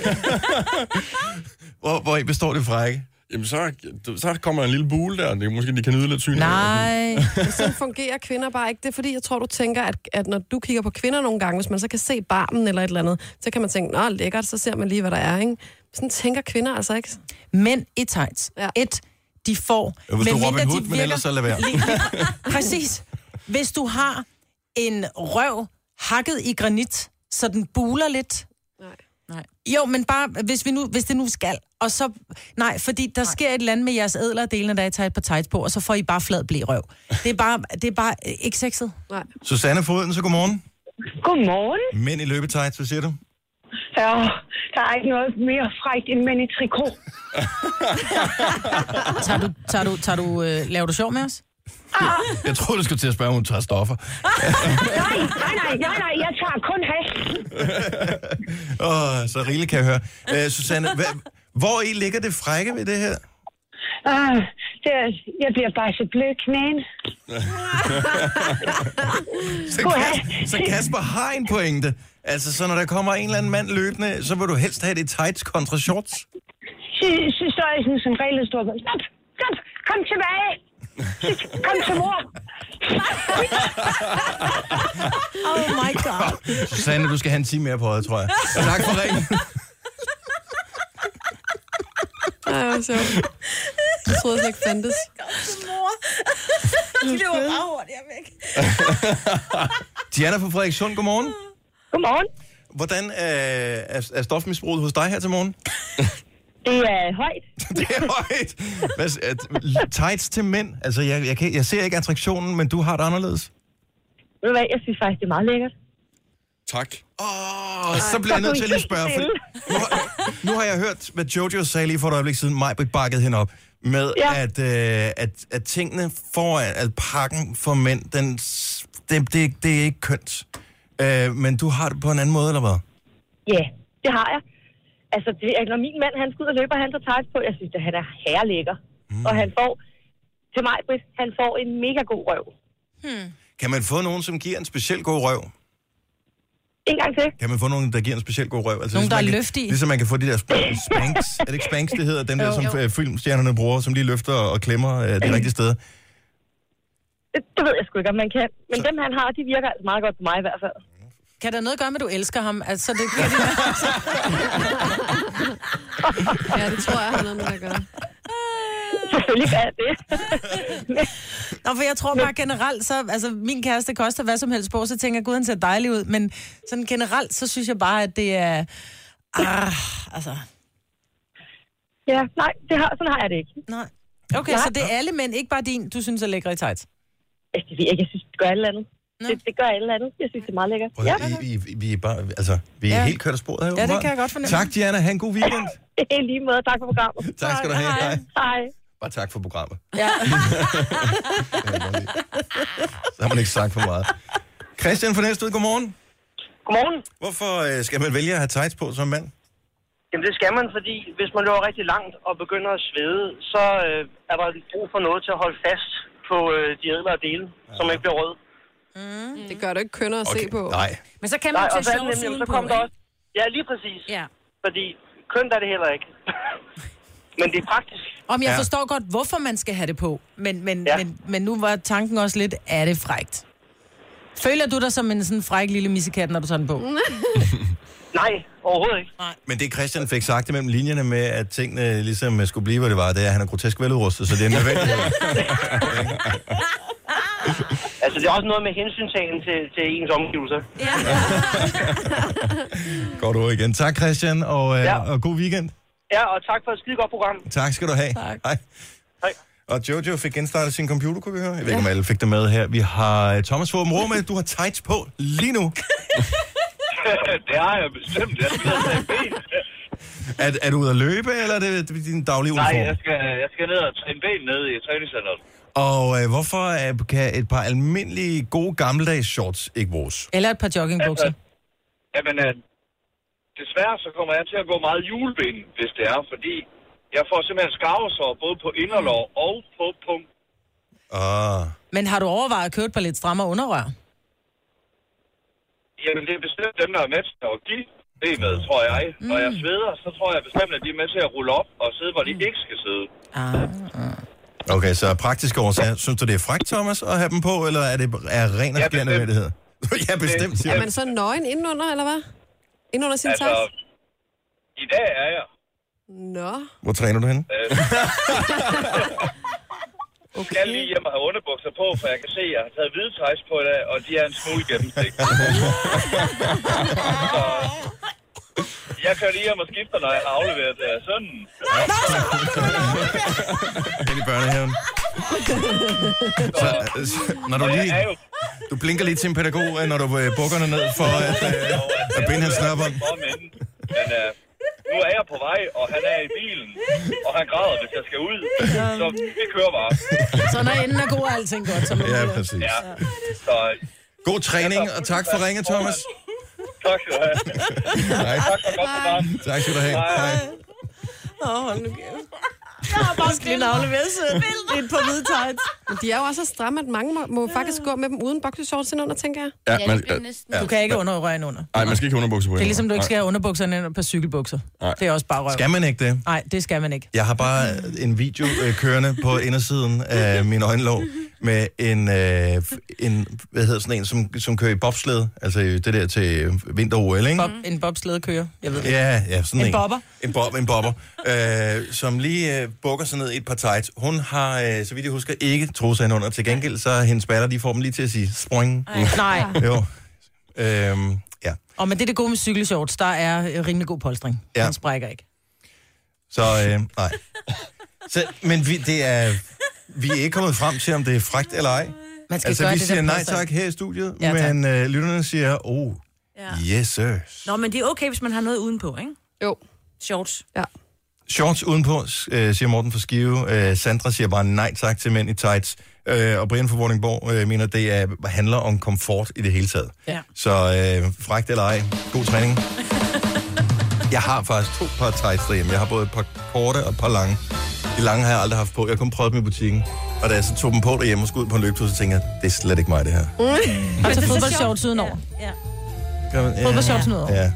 Hvor, hvor I består det frække?
Jamen, så, så kommer der en lille bule der, det, måske de kan nyde lidt syn.
Nej.
Sådan fungerer kvinder bare ikke. Det er fordi, jeg tror, du tænker, at, at når du kigger på kvinder nogle gange, hvis man så kan se barmen eller et eller andet, så kan man tænke, nå, lækkert, så ser man lige, hvad der er, ikke? Sådan tænker kvinder altså ikke.
Mænd i tights.
Ja.
Et, de får...
Ja, hvis du
medmindre
Robin Hood,
de
men ellers så lad være.
Præcis. Hvis du har en røv hakket i granit, så den buler lidt.
Nej.
Nej. Jo, men bare, hvis, vi nu, hvis det nu skal. Og så, nej, fordi der nej. sker et eller andet med jeres ædlere delene, der I tager et par tights på, og så får I bare flad blæ røv. Det er bare, det er bare ikke sexet.
Nej.
Susanne Foden, så godmorgen.
Godmorgen.
Mænd i løbetights, hvad siger du?
Ja, der er ikke noget mere frækt end mænd i trikot.
tager du, tager du, tager du, øh, laver du sjov med os?
Ah.
Jeg tror du skulle til at spørge, om hun tager stoffer.
nej, nej, nej, nej, nej, jeg tager kun hash.
Åh, oh, så rigeligt kan jeg høre. Uh, Susanne, hva, hvor i ligger det frække ved det her?
Ah, det er, jeg bliver bare så blød i knæen.
så, Kasper, så Kasper har en pointe. Altså, så når der kommer en eller anden mand løbende, så vil du helst have det tights kontra shorts?
Så, så står jeg sådan som regel og står, stop, stop, kom tilbage. Kom til mor.
Oh my god.
Susanne, du skal have en time mere på øjet, tror jeg. Tak for ringen.
Ej, hvor sjovt. Jeg troede slet ikke fandtes.
Mor. Det var bare hurtigt væk.
Diana fra Frederikssund, godmorgen.
Godmorgen.
Hvordan er, er, er stofmisbruget hos dig her til morgen?
Det er højt.
Det er højt. Hvad, at, tights til mænd. Altså, jeg, jeg, kan, jeg ser ikke attraktionen, men du har det anderledes.
Ved du hvad, jeg synes faktisk, det er meget lækkert.
Tak.
Åh, oh, så bliver jeg nødt til at lige spørge. For nu, har, nu har jeg hørt, hvad Jojo sagde lige for et øjeblik siden, mig bakkede hende op, med ja. at, øh, at, at tingene foran, at pakken for mænd, den, det, det, det er ikke kønt. Øh, men du har det på en anden måde, eller hvad?
Ja, yeah, det har jeg. Altså, det, når min mand, han skal ud og løbe, og han tager tights på, jeg synes, at han er herrelækker. Mm. Og han får, til mig, Britt, han får en mega god røv.
Hmm.
Kan man få nogen, som giver en speciel god røv?
En gang til.
Kan man få nogen, der giver en speciel god røv? Altså,
nogen, der er
kan,
løft i?
Ligesom man kan få de der sp- spanks. Er det ikke spanks, det hedder? Den der, som jo. filmstjernerne bruger, som lige løfter og klemmer øh, det rigtige sted.
Det, det ved jeg sgu ikke, om man kan. Men så. Dem, han har, de virker altså meget godt på mig i hvert fald.
Kan der noget gøre med, at du elsker ham? Altså, det kan det
Ja, det tror jeg, han har noget med at gøre.
Selvfølgelig gør jeg det.
Nå, for jeg tror bare generelt, så, altså min kæreste koster hvad som helst på, så tænker jeg, gud, han ser dejlig ud, men sådan generelt, så synes jeg bare, at det er, ah, altså.
Ja, nej, det har, sådan har jeg det ikke.
Nej. Okay, nej. Så det er alle mænd, ikke bare din, du synes er lækker i tights?
Altså, det ved jeg ikke, jeg synes, det gør alle andet. Det, det gør alle andet. Jeg synes, det er meget lækkert.
Prøv,
ja.
I, I, vi er bare, altså, vi er ja. helt kørt af sporet her.
Ja, det kan jeg godt fornemme.
Tak, Diana. Ha' en god weekend.
I lige måde. Tak for programmet.
Tak skal du have. Hej.
Hej.
Bare tak for programmet.
Ja.
Så har man ikke sagt for meget. Christian fra Næstved, godmorgen.
Godmorgen.
Hvorfor øh, skal man vælge at have tights på som mand?
Jamen det skal man, fordi hvis man løber rigtig langt og begynder at svede, så øh, er der brug for noget til at holde fast på øh, de ædlere dele, ja. Som ikke bliver rød.
Mm. Det gør det ikke kønner at okay. se på.
Nej.
Men så kan man
Nej,
tage
så,
shorts
nemlig, så
udenpå,
kom der også. Ja, lige præcis.
Ja.
Fordi kønt er det heller ikke. Men det er praktisk.
Om jeg
ja.
forstår godt, hvorfor man skal have det på, men, men,
ja.
men, men nu var tanken også lidt, er det frækt? Føler du dig som en sådan fræk lille missekat, når du tager den på?
Nej, overhovedet ikke.
Nej.
Men det Christian fik sagt mellem linjerne med, at tingene ligesom skulle blive, hvad det var, det er, at han er grotesk veludrustet, så det er nødvendigt.
Altså, det er også noget med hensyntagen til, til ens omgivelser.
Ja.
Godt ord igen. Tak, Christian, og, ja. og god weekend.
Ja, og tak for et skide godt program.
Tak skal du have.
Tak.
Hej.
Hej.
Og Jojo fik genstartet sin computer, kunne vi høre. Jeg ved ikke, om alle fik det med her. Vi har Thomas Fåben Rå med. Du har tights på lige nu.
Det har jeg bestemt. Jeg skal ned og tage en ben.
Er, er du ude at løbe, eller er det din daglige uniform?
Nej, jeg skal, jeg skal ned og træne ben nede i træningscenteret.
Og øh, hvorfor øh, kan et par almindelige, gode, gammeldags shorts ikke bruges?
Eller et par joggingbukser?
Altså, jamen, øh, desværre så kommer jeg til at gå meget juleben, hvis det er, fordi jeg får simpelthen skarvesår både på inderlår og på pung.
Ah.
Men har du overvejet at købe et par lidt strammere underrør?
Jamen, det er bestemt dem, der er med til at give benet, tror jeg. Mm. Når jeg sveder, så tror jeg bestemt, at de er med til at rulle op og sidde, hvor de ikke skal sidde.
Ah.
Okay, så praktiske årsager. Synes du, det er frækt, Thomas, at have dem på, eller er det er ren og
Ja,
skær nødvendighed? Ja, bestemt.
Er man så nøgen indenunder, eller hvad? Indenunder sin
Altså,
tights?
i dag er jeg.
Nå.
Hvor træner du henne?
Øh,
Okay.
Jeg skal lige hjem og have underbukser på, for jeg kan se, at jeg har taget hvide tights på i dag, og de er en smule gennemsigtige. Så jeg kan lige hjem og skifte, når jeg har afleveret uh, sønnen.
Hen i børnehaven. Så, så, når du lige... Du blinker lige til en pædagog, når du uh, bukker dig ned for at, uh, at binde hans snørbånd.
Men uh, nu er jeg på vej, og han er i bilen, og han græder, hvis jeg skal ud. Så vi kører bare.
Så når enden er god, er alting godt. Som
ja, præcis.
Ja. Så,
god træning, og tak for ringet, Thomas.
Tak skal du have.
Nej.
Tak for godt program.
Tak skal du have. Hej.
Åh, oh, hold nu kæft. Jeg har bare skal lige aflevere søn. Et par hvide tights.
Men de er jo også så stramme, at mange må, må faktisk gå med dem uden boxershorts indenunder, tænker jeg.
Ja,
Ja,
man,
det bliver næsten.
ja.
Du kan ikke underrøre ind under.
nej, man skal ikke have underbukser på.
Det er ligesom, du ikke skal have underbukserne ind på cykelbukser.
Nej.
Det er også bare røv.
Skal man ikke det?
Nej, det skal man ikke.
Jeg har bare en video øh, kørende på indersiden af min øjenlåg med en, øh, en hvad hedder sådan en, som, som kører i bobsled, altså det der til vinter-O L, ikke?
Bob, en bobslædekører, jeg ved det.
Ja, ja, sådan en.
En bobber.
En bob, en bobber, øh, som lige øh, bukker sig ned i et par tights. Hun har, øh, så vidt jeg husker, ikke trusset hende under. Til gengæld, så hendes baller, de får dem lige til at sige spring.
Nej.
Jo. Øhm, ja.
Og men det er det gode med cykelshorts, der er øh, rimelig god polstring.
Ja.
Den sprækker ikke.
Så, øh, nej. Så, men vi, det er, vi er ikke kommet frem til, om det er frækt eller ej.
Man skal
altså,
gøre
vi
det,
siger
der
nej
passer.
tak her i studiet,
Ja, tak.
men øh, lytterne siger, oh,
Ja.
yes sir.
Nå, men det er okay, hvis man har noget udenpå, ikke?
Jo.
Shorts.
Ja.
Shorts udenpå, øh, siger Morten fra Skive. Øh, Sandra siger bare nej tak til mænd i tights. Øh, og Brian fra Vordingborg øh, mener, det er, handler om komfort i det hele taget.
Ja.
Så øh, frækt eller ej, god træning. Jeg har faktisk to par tights derhjemme. Jeg har både et par korte og et par lange. De lange har jeg aldrig haft på. Jeg har kun prøvet dem i butikken. Og da jeg så tog dem på derhjemme og skulle ud på en løbetur, så tænkte jeg, det er slet ikke mig, det her.
Mm. Altså fodboldshorts udenover.
Ja.
Ja.
Fodboldshorts udenover.
Ja.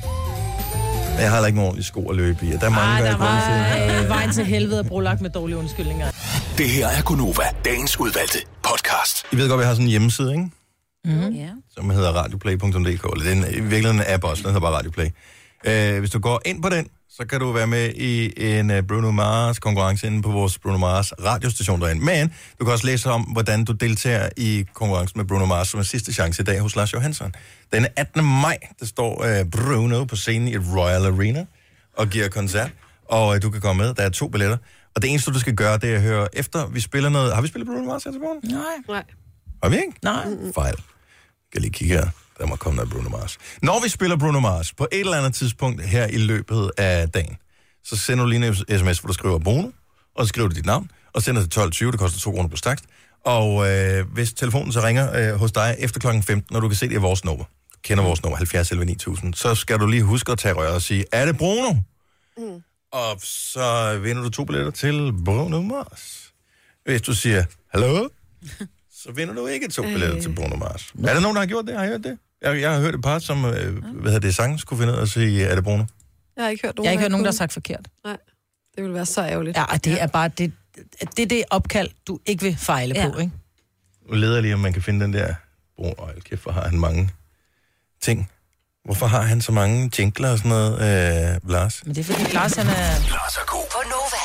Men jeg har heller ikke nogen ordentlige sko at løbe i. Og der er mange,
Ej,
der
der
er
var øh, vejen til helvede er brolagt med dårlige undskyldninger.
Det her er Gunova, dagens udvalgte podcast.
I ved godt, vi har sådan en hjemmeside, ikke?
Mm.
Ja.
Som hedder radioplay punktum d k. Eller den, i virkeligheden en app også, den hedder bare Radioplay. Uh, hvis du går ind på den, så kan du være med i en uh, Bruno Mars konkurrence inde på vores Bruno Mars radiostation derinde. Men du kan også læse om, hvordan du deltager i konkurrencen med Bruno Mars, som er sidste chance i dag hos Lars Johansson. Den attende maj, der står uh, Bruno på scenen i Royal Arena og giver koncert. Og uh, du kan komme med. Der er to billetter. Og det eneste, du skal gøre, det er at høre efter, vi spiller noget... Har vi spillet Bruno Mars her til morgen?
Nej.
Nej.
Har vi ikke?
Nej.
Fejl. Jeg kan lige kigge her. Der må komme noget Bruno Mars. Når vi spiller Bruno Mars på et eller andet tidspunkt her i løbet af dagen, så sender du lige en sms, hvor du skriver Bruno, og så skriver du dit navn, og sender til tolv tyve, det koster to kroner på stakst. Og øh, hvis telefonen så ringer øh, hos dig efter klokken femten, når du kan se, det er vores nummer, kender vores nummer, halvfjerds elleve ni tusind, så skal du lige huske at tage røret og sige, er det Bruno? Mm. Og så vinder du to billetter til Bruno Mars. Hvis du siger, hallo? Så vinder du ikke to billetter øh. til Bruno Mars. Er der nogen, der har gjort det? Har I hørt det? Jeg, jeg har hørt et par, som, øh, hvad hedder det, sangen skulle finde ud af at sige, er det Bruno?
Jeg har ikke hørt nogen,
Jeg har ikke hørt nogen, der
kunne.
har sagt forkert.
Nej, det ville være så ærgerligt.
Ja, og det er bare det, det, er det opkald, du ikke vil fejle ja. på, ikke?
Nu leder jeg lige, om man kan finde den der Bruno. Øj, kæft, hvor har han mange ting. Hvorfor har han så mange jingler og sådan noget, øh, Lars?
Men det er fordi Lars, han er...
Lars er god.
På Nova.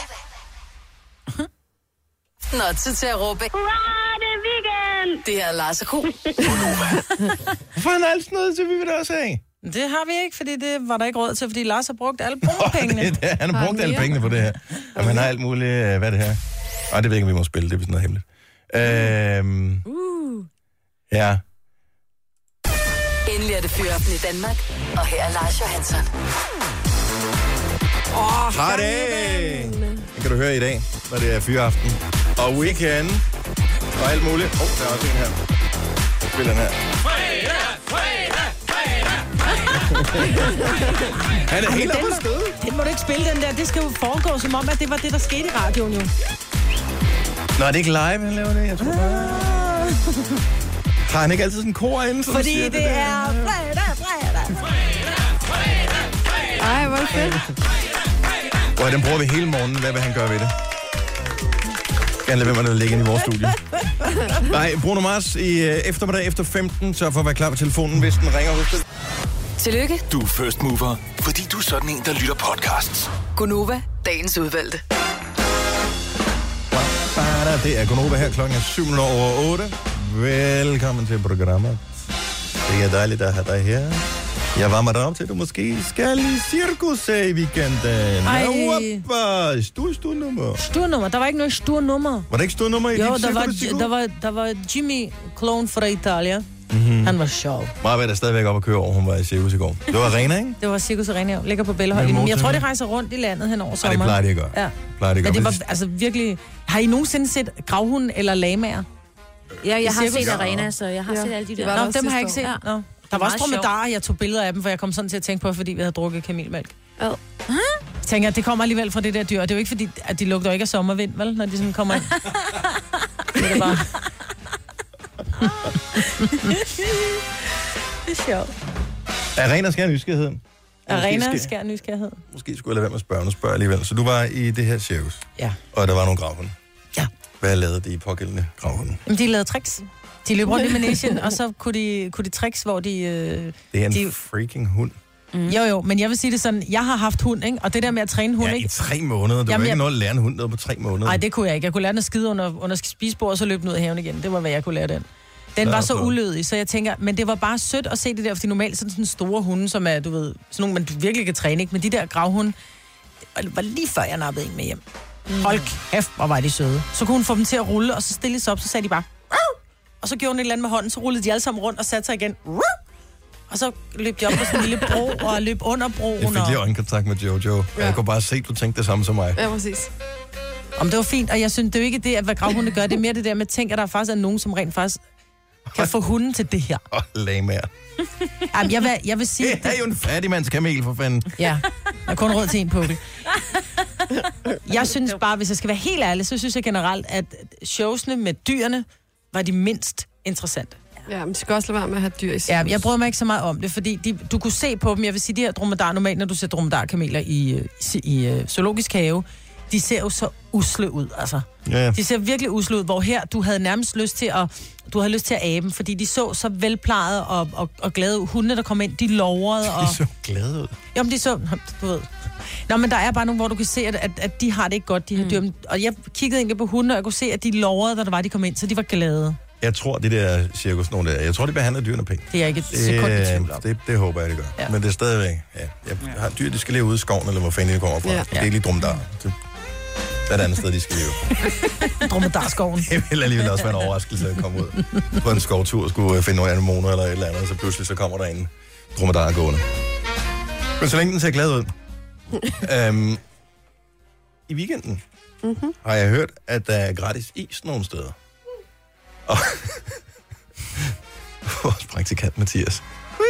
Nå, tid til at råbe. Hurra, det er weekend! Det er Lars og Ko.
Hvorfor har han alt sådan noget, så vi vil det også have?
Det har vi ikke, fordi det var der ikke råd til, fordi Lars har brugt alle pengene.
Det er det. Han har brugt alle pengene på det her. Jamen, han har alt muligt, øh, hvad er det her? Nej, det ved jeg ikke, om vi må spille, det er sådan noget hemmeligt. Øhm,
Uh.
ja.
Endelig er det fyraften i Danmark, og her er Lars Johansson.
Åh, oh, det! Det kan du høre i dag, når det er fyraften. Og weekend. Og alt muligt. Åh, oh, der er også en her. Jeg spiller den her.
Fredag, fredag, fredag,
Han er helt oppe at støde.
Den må du ikke spille, den der. Det skal jo foregå som om, at det var det, der skete i radioen jo.
Nå, er det ikke live, han laver det? Jeg tror bare... Har han ikke altid sådan en kor inde?
Fordi det, det er fredag, fredag, fredag.
Ej, hvor er det fedt.
Hvor den bruger vi hele morgenen. Hvad vil han gøre ved det? Gerne lade være med at ligge inde i vores studie. Nej, Bruno Mars i øh, eftermiddag efter femten. Så for at være klar på telefonen, hvis den ringer hos dig.
Tillykke.
Du er first mover, fordi du er sådan en, der lytter podcasts.
Gunova, dagens udvalgte.
Det er Gunova her klokken er syv over otte. Velkommen til programmet. Det er dejligt at have dig her. Jeg var med dig op til, at du måske skal i cirkus i weekenden.
Ej.
Hoppa, stor, stor nummer.
Sturnummer. Der var ikke noget sturnummer.
Var der ikke stor nummer i
Jo,
dit
der var,
cirkus i går?
der, var, der var Jimmy Clone fra Italia.
Mm-hmm.
Han var sjov.
Maja er stadigvæk op at køre over, hun var i cirkus i går. Det var Arena, ikke?
Det var Cirkus Arena, ligger på Bellahøj. Men jeg tror, de rejser rundt i landet hen over
Ej,
sommeren.
det plejer de at gøre.
Ja.
Plejer de at
Men
gøre.
det var altså virkelig... Har I nogensinde set gravhunden eller lamaer?
Ja, jeg har
cirkus?
set Arena, så jeg har
Ja,
set alle de
det
der.
var
Nå,
der også
dem har jeg ikke set.
sidste
Nå. Der var også
meget sjovt.
dromedarer, jeg tog billeder af dem, for jeg kom sådan til at tænke på, fordi vi havde drukket kamilmælk.
Ja.
Jeg tænker, at det kommer alligevel fra det der dyr. Og det er jo ikke fordi, at de lugter ikke af sommervind, vel? Når de sådan kommer ind. Det er det bare... Det er sjovt.
Arena skal have nysgerrighed.
Arena
Måske
skær nysgerrighed.
Måske skulle jeg lade være med at spørge, nu spørger jeg alligevel. Så du var i det her cirkus?
Ja.
Og der var nogle gravhunde?
Ja.
Hvad lavede de pågældende gravhunde?
Jamen, de lavede tricks. De løb rundt i managen, og så kunne de, kunne de tricks, hvor de... Øh,
det er en
de...
freaking hund.
Mm. Jo, jo, men jeg vil sige det sådan, jeg har haft hund, ikke? Og det der med at træne hund,
ja,
ikke?
i tre måneder. Du Jamen, kan ikke jeg... nå at lære en hund noget på tre måneder.
Nej, det kunne jeg ikke. Jeg kunne lære den at skide under, under spisebord, og så løbe den ud af haven igen. Det var, hvad jeg kunne lære den. Den var så ulødig, så jeg tænker, men det var bare sødt at se det der, fordi normalt sådan, sådan store hunde, som er, du ved, sådan nogle, man virkelig kan træne, ikke? Men de der gravhunde, det var lige før jeg nappede en med hjem. Mm. Hold kæft, hvor var de søde. Så kunne hun få dem til at rulle, og så stille sig op, så sagde de bare, Ruh! Og så gjorde hun et eller andet med hånden, så rullede de alle sammen rundt og satte sig igen. Ruh! Og så løb de op på sådan en lille bro, og løb under broen.
Jeg fik lige øjenkontakt med Jojo. Ja. Jeg kunne bare se, at du tænkte det samme som mig.
Ja, præcis.
Om det var fint, og jeg synes, det er jo ikke det, at hvad gravhunde gør. Det er mere det der med at tænke, at der faktisk er nogen, som rent faktisk kan få hunden til det her.
Åh, oh, lame her.
Jamen, jeg vil, jeg vil sige...
Det er jo en fattigmandskamel, for fanden.
Ja, jeg har kun råd til en pukkel. Jeg synes bare, hvis jeg skal være helt ærlig, så synes jeg generelt, at showsene med dyrene var de mindst interessante.
Ja, men de skal også lade være med at have dyr i
ja, jeg bryder mig ikke så meget om det, fordi de, du kunne se på dem, jeg vil sige, de her dromedar, normalt når du ser dromedarkameler i, i, i uh, zoologisk have, de ser jo så usle ud, altså.
Ja.
De ser virkelig usle ud, hvor her, du havde nærmest lyst til at, du havde lyst til at abe dem, fordi de så så velplejede og, og, og glade ud. Hundene, der kom ind, de lovrede. Og...
De så glade ud.
Jamen, de så, du ved. Nå, men der er bare nogle, hvor du kan se, at, at, at de har det ikke godt, de her dyr. Mm. Og jeg kiggede egentlig på hundene, og jeg kunne se, at de lovrede, da der var, de kom ind, så de var glade.
Jeg tror, det der cirkus, nogle der, jeg tror, de behandler dyrene pænt.
Det er jeg ikke et sekund i tvivl om.
Det, det håber jeg, det gør. Ja. Men det er stadigvæk, ja. Jeg har dyr, de skal leve ude i skoven, eller hvor fanden de kommer fra. Ja. Det er lige dromedar. Det er et andet sted, de skal leve.
Dromedarskoven.
Det vil alligevel også være en overraskelse at komme ud på en skovtur og skulle finde nogle anemoner eller et eller andet, og så pludselig så kommer der en dromedar gående. Men så længe den ser glad ud. øhm, I weekenden mm-hmm. har jeg hørt, at der er gratis is nogle steder. Og vores praktikant Mathias.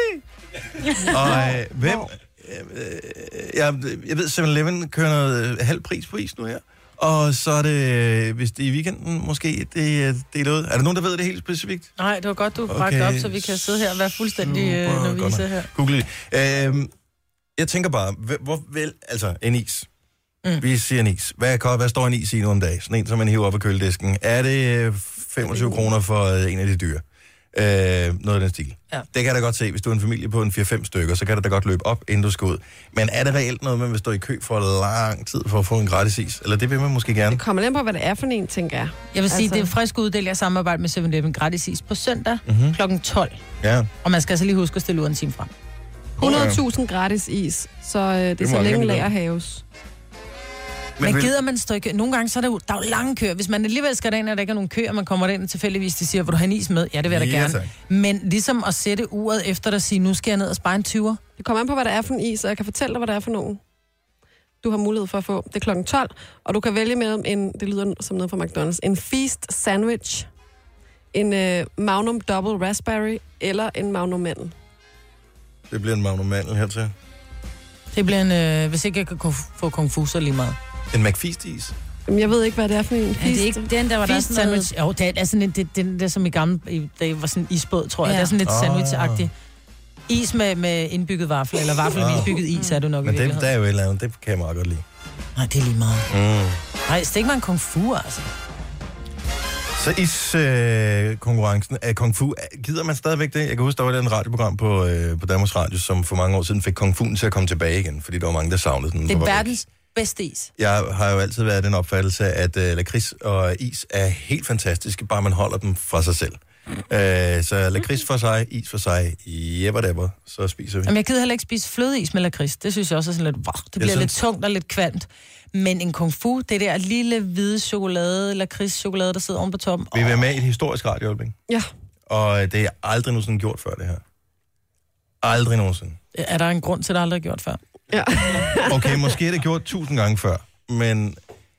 Og øh, hvem... Øh, jeg, jeg ved, seven eleven kører noget halv pris på is nu her. Og så er det, hvis det er i weekenden måske, det er delt ud. Er der nogen, der ved det helt specifikt?
Nej, det var godt, du bragte okay. op, så vi kan sidde her og være fuldstændig øh, novise her.
Google det. Øh, jeg tænker bare, hvor vel... Altså, en is. Mm. Vi siger en is. Hvad, hvad står en is i nogle dage? Sådan en, som man hiver op af køledisken. Er det femogtyve kroner for en af de dyr? Øh, noget af den stil. Ja. Det kan jeg da godt se. Hvis du er en familie på en fire fem stykker, så kan det da godt løbe op, inden du skal ud. Men er det reelt noget, man vil stå i kø for lang tid for at få en gratis is? Eller det vil man måske gerne?
Det kommer lidt på, hvad det er for en, tænker jeg.
Jeg vil sige, altså... det er frisk uddel, jeg samarbejder med seven eleven gratis is på søndag
mm-hmm.
klokken tolv.
Ja.
Og man skal altså lige huske at stille ud en time frem.
hundrede tusind gratis is, så øh, det, det er så længe lager haves.
Men, Men gider man stå i kø? Nogle gange så er der jo, der er jo lange køer. Hvis man alligevel skal derind, og der ikke er nogen køer, og man kommer derind og tilfældigvis, de siger, vil du have en is med? Ja, det vil jeg da
ja,
gerne.
tak.
Men ligesom at sætte uret efter dig og sige, nu skal jeg ned og spare en tyver.
Det kommer an på, hvad der er for en is, og jeg kan fortælle dig, hvad der er for nogen. Du har mulighed for at få. Det er klokken tolv, og du kan vælge mellem en, det lyder som noget fra McDonald's, en Feast Sandwich, en uh, Magnum Double Raspberry, eller en Magnum Mandel.
Det bliver en Magnum Mandel hertil.
Det bliver en, øh, hvis ikke jeg kan få kung fu, så lige meget.
En McFeast-is?
Jamen, jeg ved ikke, hvad det er for en.
Ja, det er ikke den, der var
Feast
der sådan noget...
sandwich. Jo, det er sådan en, det, det, det, som i gamle, det var sådan en isbåd, tror jeg. Ja. Det er sådan lidt sandwich-agtigt. Is med, med indbygget vaffel, eller vaffel med indbygget is, er du nok
Men
i
det, der er jo et eller andet, det kan jeg meget godt lide.
Nej, det er lige meget.
Mm.
Nej, stik mig en kung fu, altså.
Så is-konkurrencen øh, af kung fu, gider man stadigvæk det? Jeg kan huske, der var et radioprogram på, øh, på Danmarks Radio, som for mange år siden fik kung fu'en til at komme tilbage igen, fordi der var mange, der savnede den.
Det er verdens bedste is.
Jeg har jo altid været den opfattelse, at øh, lakrids og is er helt fantastiske, bare man holder dem fra sig selv. Øh, så lakrids for sig, is for sig, jebber så spiser vi.
Jamen, jeg gider heller ikke spise flødeis med lakrids. Det synes jeg også er sådan lidt, wow, det bliver synes... lidt tungt og lidt kvandt. Men en kung fu, det der lille hvide chokolade, lakrids-chokolade, der sidder oven på toppen.
Vi vil være med i et historisk radiohjælpning.
Ja.
Og det er aldrig nogensinde gjort før, det her. Aldrig nogensinde.
Er der en grund til, at det aldrig er gjort før?
Ja.
Okay, måske er det gjort tusind gange før, men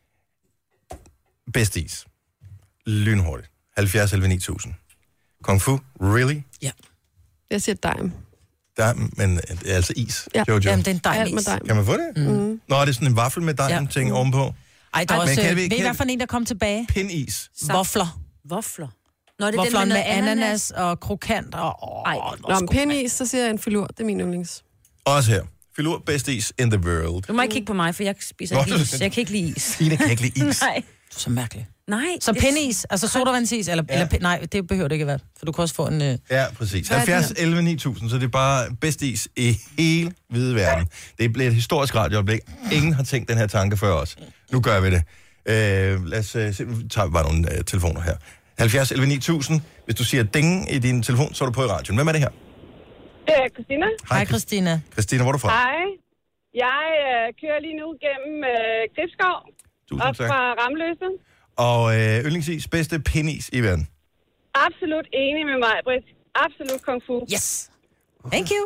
bedst is. Lynhurtigt. halvfjerds elleve ni tusind. Kung fu, really?
Ja.
Jeg siger dime.
Dime, men det er altså is,
ja.
Jojo.
Jamen, det er en dime-is.
Kan man få det?
Mm.
Nå, er det sådan en vaffel med dime-ting ja. ovenpå?
Ej, der er også... Ved I, hvad for en, der kom tilbage?
Pindis.
Vafler.
Vafler. Nå, det er
Vafler
den
med,
med
ananas,
ananas
og krokant og... Åh,
Ej,
Nå, men pindis, så siger jeg en filur. Det er min yndlings.
Også her. Filur, best is in the world.
Du må ikke kigge på mig, for jeg spiser Nå, is. Jeg kan ikke lide is.
Signe kan ikke lide is.
Nej.
Du er så mærkelig.
Nej.
Så pennis, altså sodavandsis, eller, ja. eller nej, det behøver det ikke at være, for du kan også få en... Øh...
Ja, præcis. halvfjerds elleve ni tusind, så det er bare bedst is i hele hvide verden. Det bliver et historisk radiooplæg. Ingen har tænkt den her tanke før os. Nu gør vi det. Øh, lad os øh, se, vi tager bare nogle øh, telefoner her. halvfjerds elleve ni tusind. Hvis du siger ding i din telefon, så er du på i radioen. Hvem er det her?
Det er Christina.
Hej, Christina.
Christina, hvor er du fra?
Hej. Jeg øh, kører lige nu gennem øh, Gribskov. Op tak. Fra Ramløse.
Og øh, yndlingsis, bedste pindis i verden.
Absolut enig med mig, Britt. Absolut kung fu.
Yes. Thank you.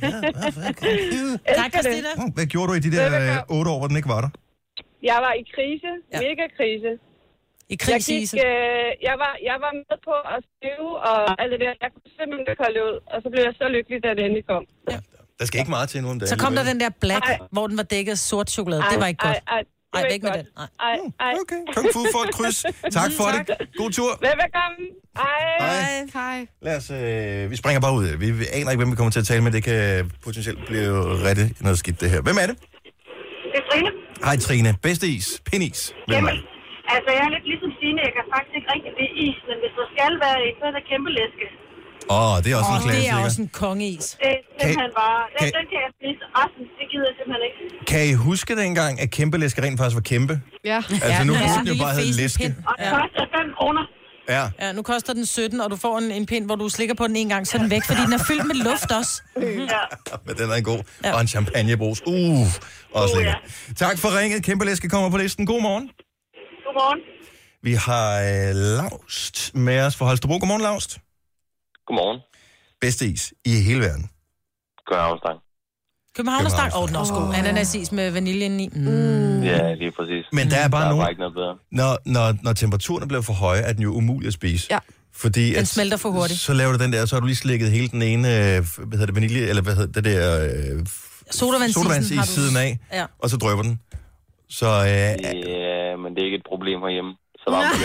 Tak, Christina.
Hvad gjorde du i de der øh, otte år, hvor den ikke var der?
Jeg var i krise. Ja. Mega krise.
I krise?
Jeg, gik, øh, jeg, var, jeg var med på at skrive og alt det der. Jeg kunne simpelthen ikke holde ud. Og så blev jeg så lykkelig, da det endelig kom.
Ja. Der skal ikke meget til nu om dagen.
Så kom der den der black, ej. hvor den var dækket af sort chokolade. Ej, det var ikke godt.
Ej, ej.
Ej, væk med den.
Ej, ej.
Okay, kung fu for et kryds. Tak for det. God tur.
Velbekomme. Hej.
Hej.
Hej.
Lad os, øh, vi springer bare ud. Vi aner ikke, hvem vi kommer til at tale med. Det kan potentielt blive rigtig noget skidt, det her. Hvem er det?
Det er Trine.
Hej, Trine. Bedste is. Pindis. Hvem er det?
Altså, jeg er lidt ligesom Signe. Jeg kan faktisk ikke rigtig lide is, men hvis der skal være et, så er der kæmpe læske.
Åh, oh, det er også oh, en klassiker.
Det er også en kongeis.
Det er simpelthen bare... Den, kan, den kan jeg spise. Resten, det gider jeg simpelthen ikke.
Kan I huske dengang, at kæmpe læske rent faktisk var kæmpe?
Ja.
Altså, nu
ja,
kunne den jo bare hedde læske.
Og det koster fem kroner.
Ja.
Ja, nu koster den sytten, og du får en, en pind, hvor du slikker på den en gang, så er den væk, fordi den er fyldt med luft også. Mm-hmm.
Ja.
Men den er en god. Ja. Og en champagnebrus. Uh, også uh, lækker. Ja. Tak for ringet. Kæmpe læske kommer på listen. God morgen.
Godmorgen.
Vi har øh, Laust med os fra Holstebro. Godmorgen, Laust.
Godmorgen.
Bedste is i hele verden.
Københavnstang.
Københavnstang? Åh, oh, den er også god. Ananasis med vanilje indeni. Mm.
Ja, lige præcis.
Men der er bare
der er
nogen...
Bare ikke noget bedre.
Når, når, når temperaturen bliver for høje, er den jo umulig at spise.
Ja.
Fordi
den
at,
smelter for hurtigt.
Så laver du den der, så har du lige slækket hele den ene, hvad hedder det, vanilje, eller hvad hedder det der... Øh,
Sodavandsis
i siden af,
ja.
Og så drøber den. Så... Øh,
ja, men det er ikke et problem herhjemme. Så varmt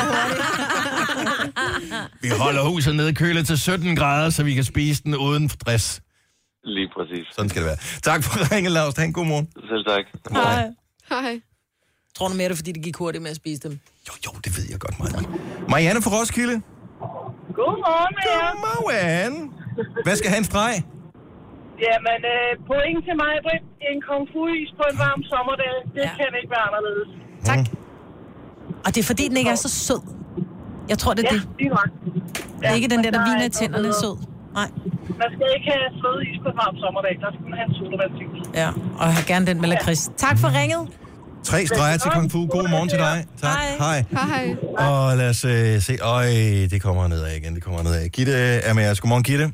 vi holder huset nede kølet til sytten grader, så vi kan spise den uden stress.
Lige præcis.
Sådan skal det være. Tak for ringen, Laust. Ha' en god morgen.
Selv tak.
Hej.
Hej.
Tror du mere, det er, fordi det gik hurtigt med at spise dem?
Jo, jo, det ved jeg godt, Marianne. Marianne fra Roskilde.
Godmorgen med jer.
Godmorgen. Hvad skal han streg?
Jamen, øh, point til mig, Britt. En kung fu-is på en varm sommerdag. Det ja. kan ikke være anderledes.
Tak. Og det er fordi, den ikke er så sød. Jeg tror, det er
ja,
det.
Det er,
det er ikke den der, der viner i tænderne sød. Nej.
Man skal ikke have sød is på en varm sommerdag. Der skal man have en sodavandsis.
Ja, og jeg har gerne den med lakrids. Tak for ringet.
Tre streger til kung fu. God morgen til dig. Tak.
Hej.
Hej.
Og lad os øh, se. Øj, det kommer nedad igen. Det kommer nedad. Gitte er med os. Godmorgen, Gitte.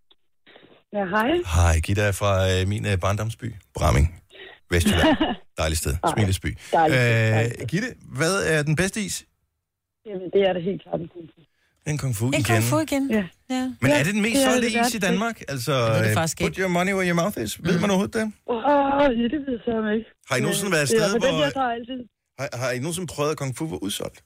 Ja, hej.
Hej, Gitte er fra øh, min øh, barndomsby. Bramming. Vestjylland. Dejligt sted. Smilesby. Øh, Gitte, hvad er den bedste is?
Jamen, det er det helt klart en kung fu.
En kung fu igen.
En kung fu igen.
Ja.
Ja.
Men er det den mest
det
solgte
det
is i Danmark? Altså,
det
put your money where your mouth is. Mm. Ved man overhovedet det?
Åh, oh, ja, det ved jeg så ikke.
Har I nogensinde været et
sted,
hvor...
Den, jeg tager altid.
Har, har I nogensinde prøvet, at kung fu var udsolgt?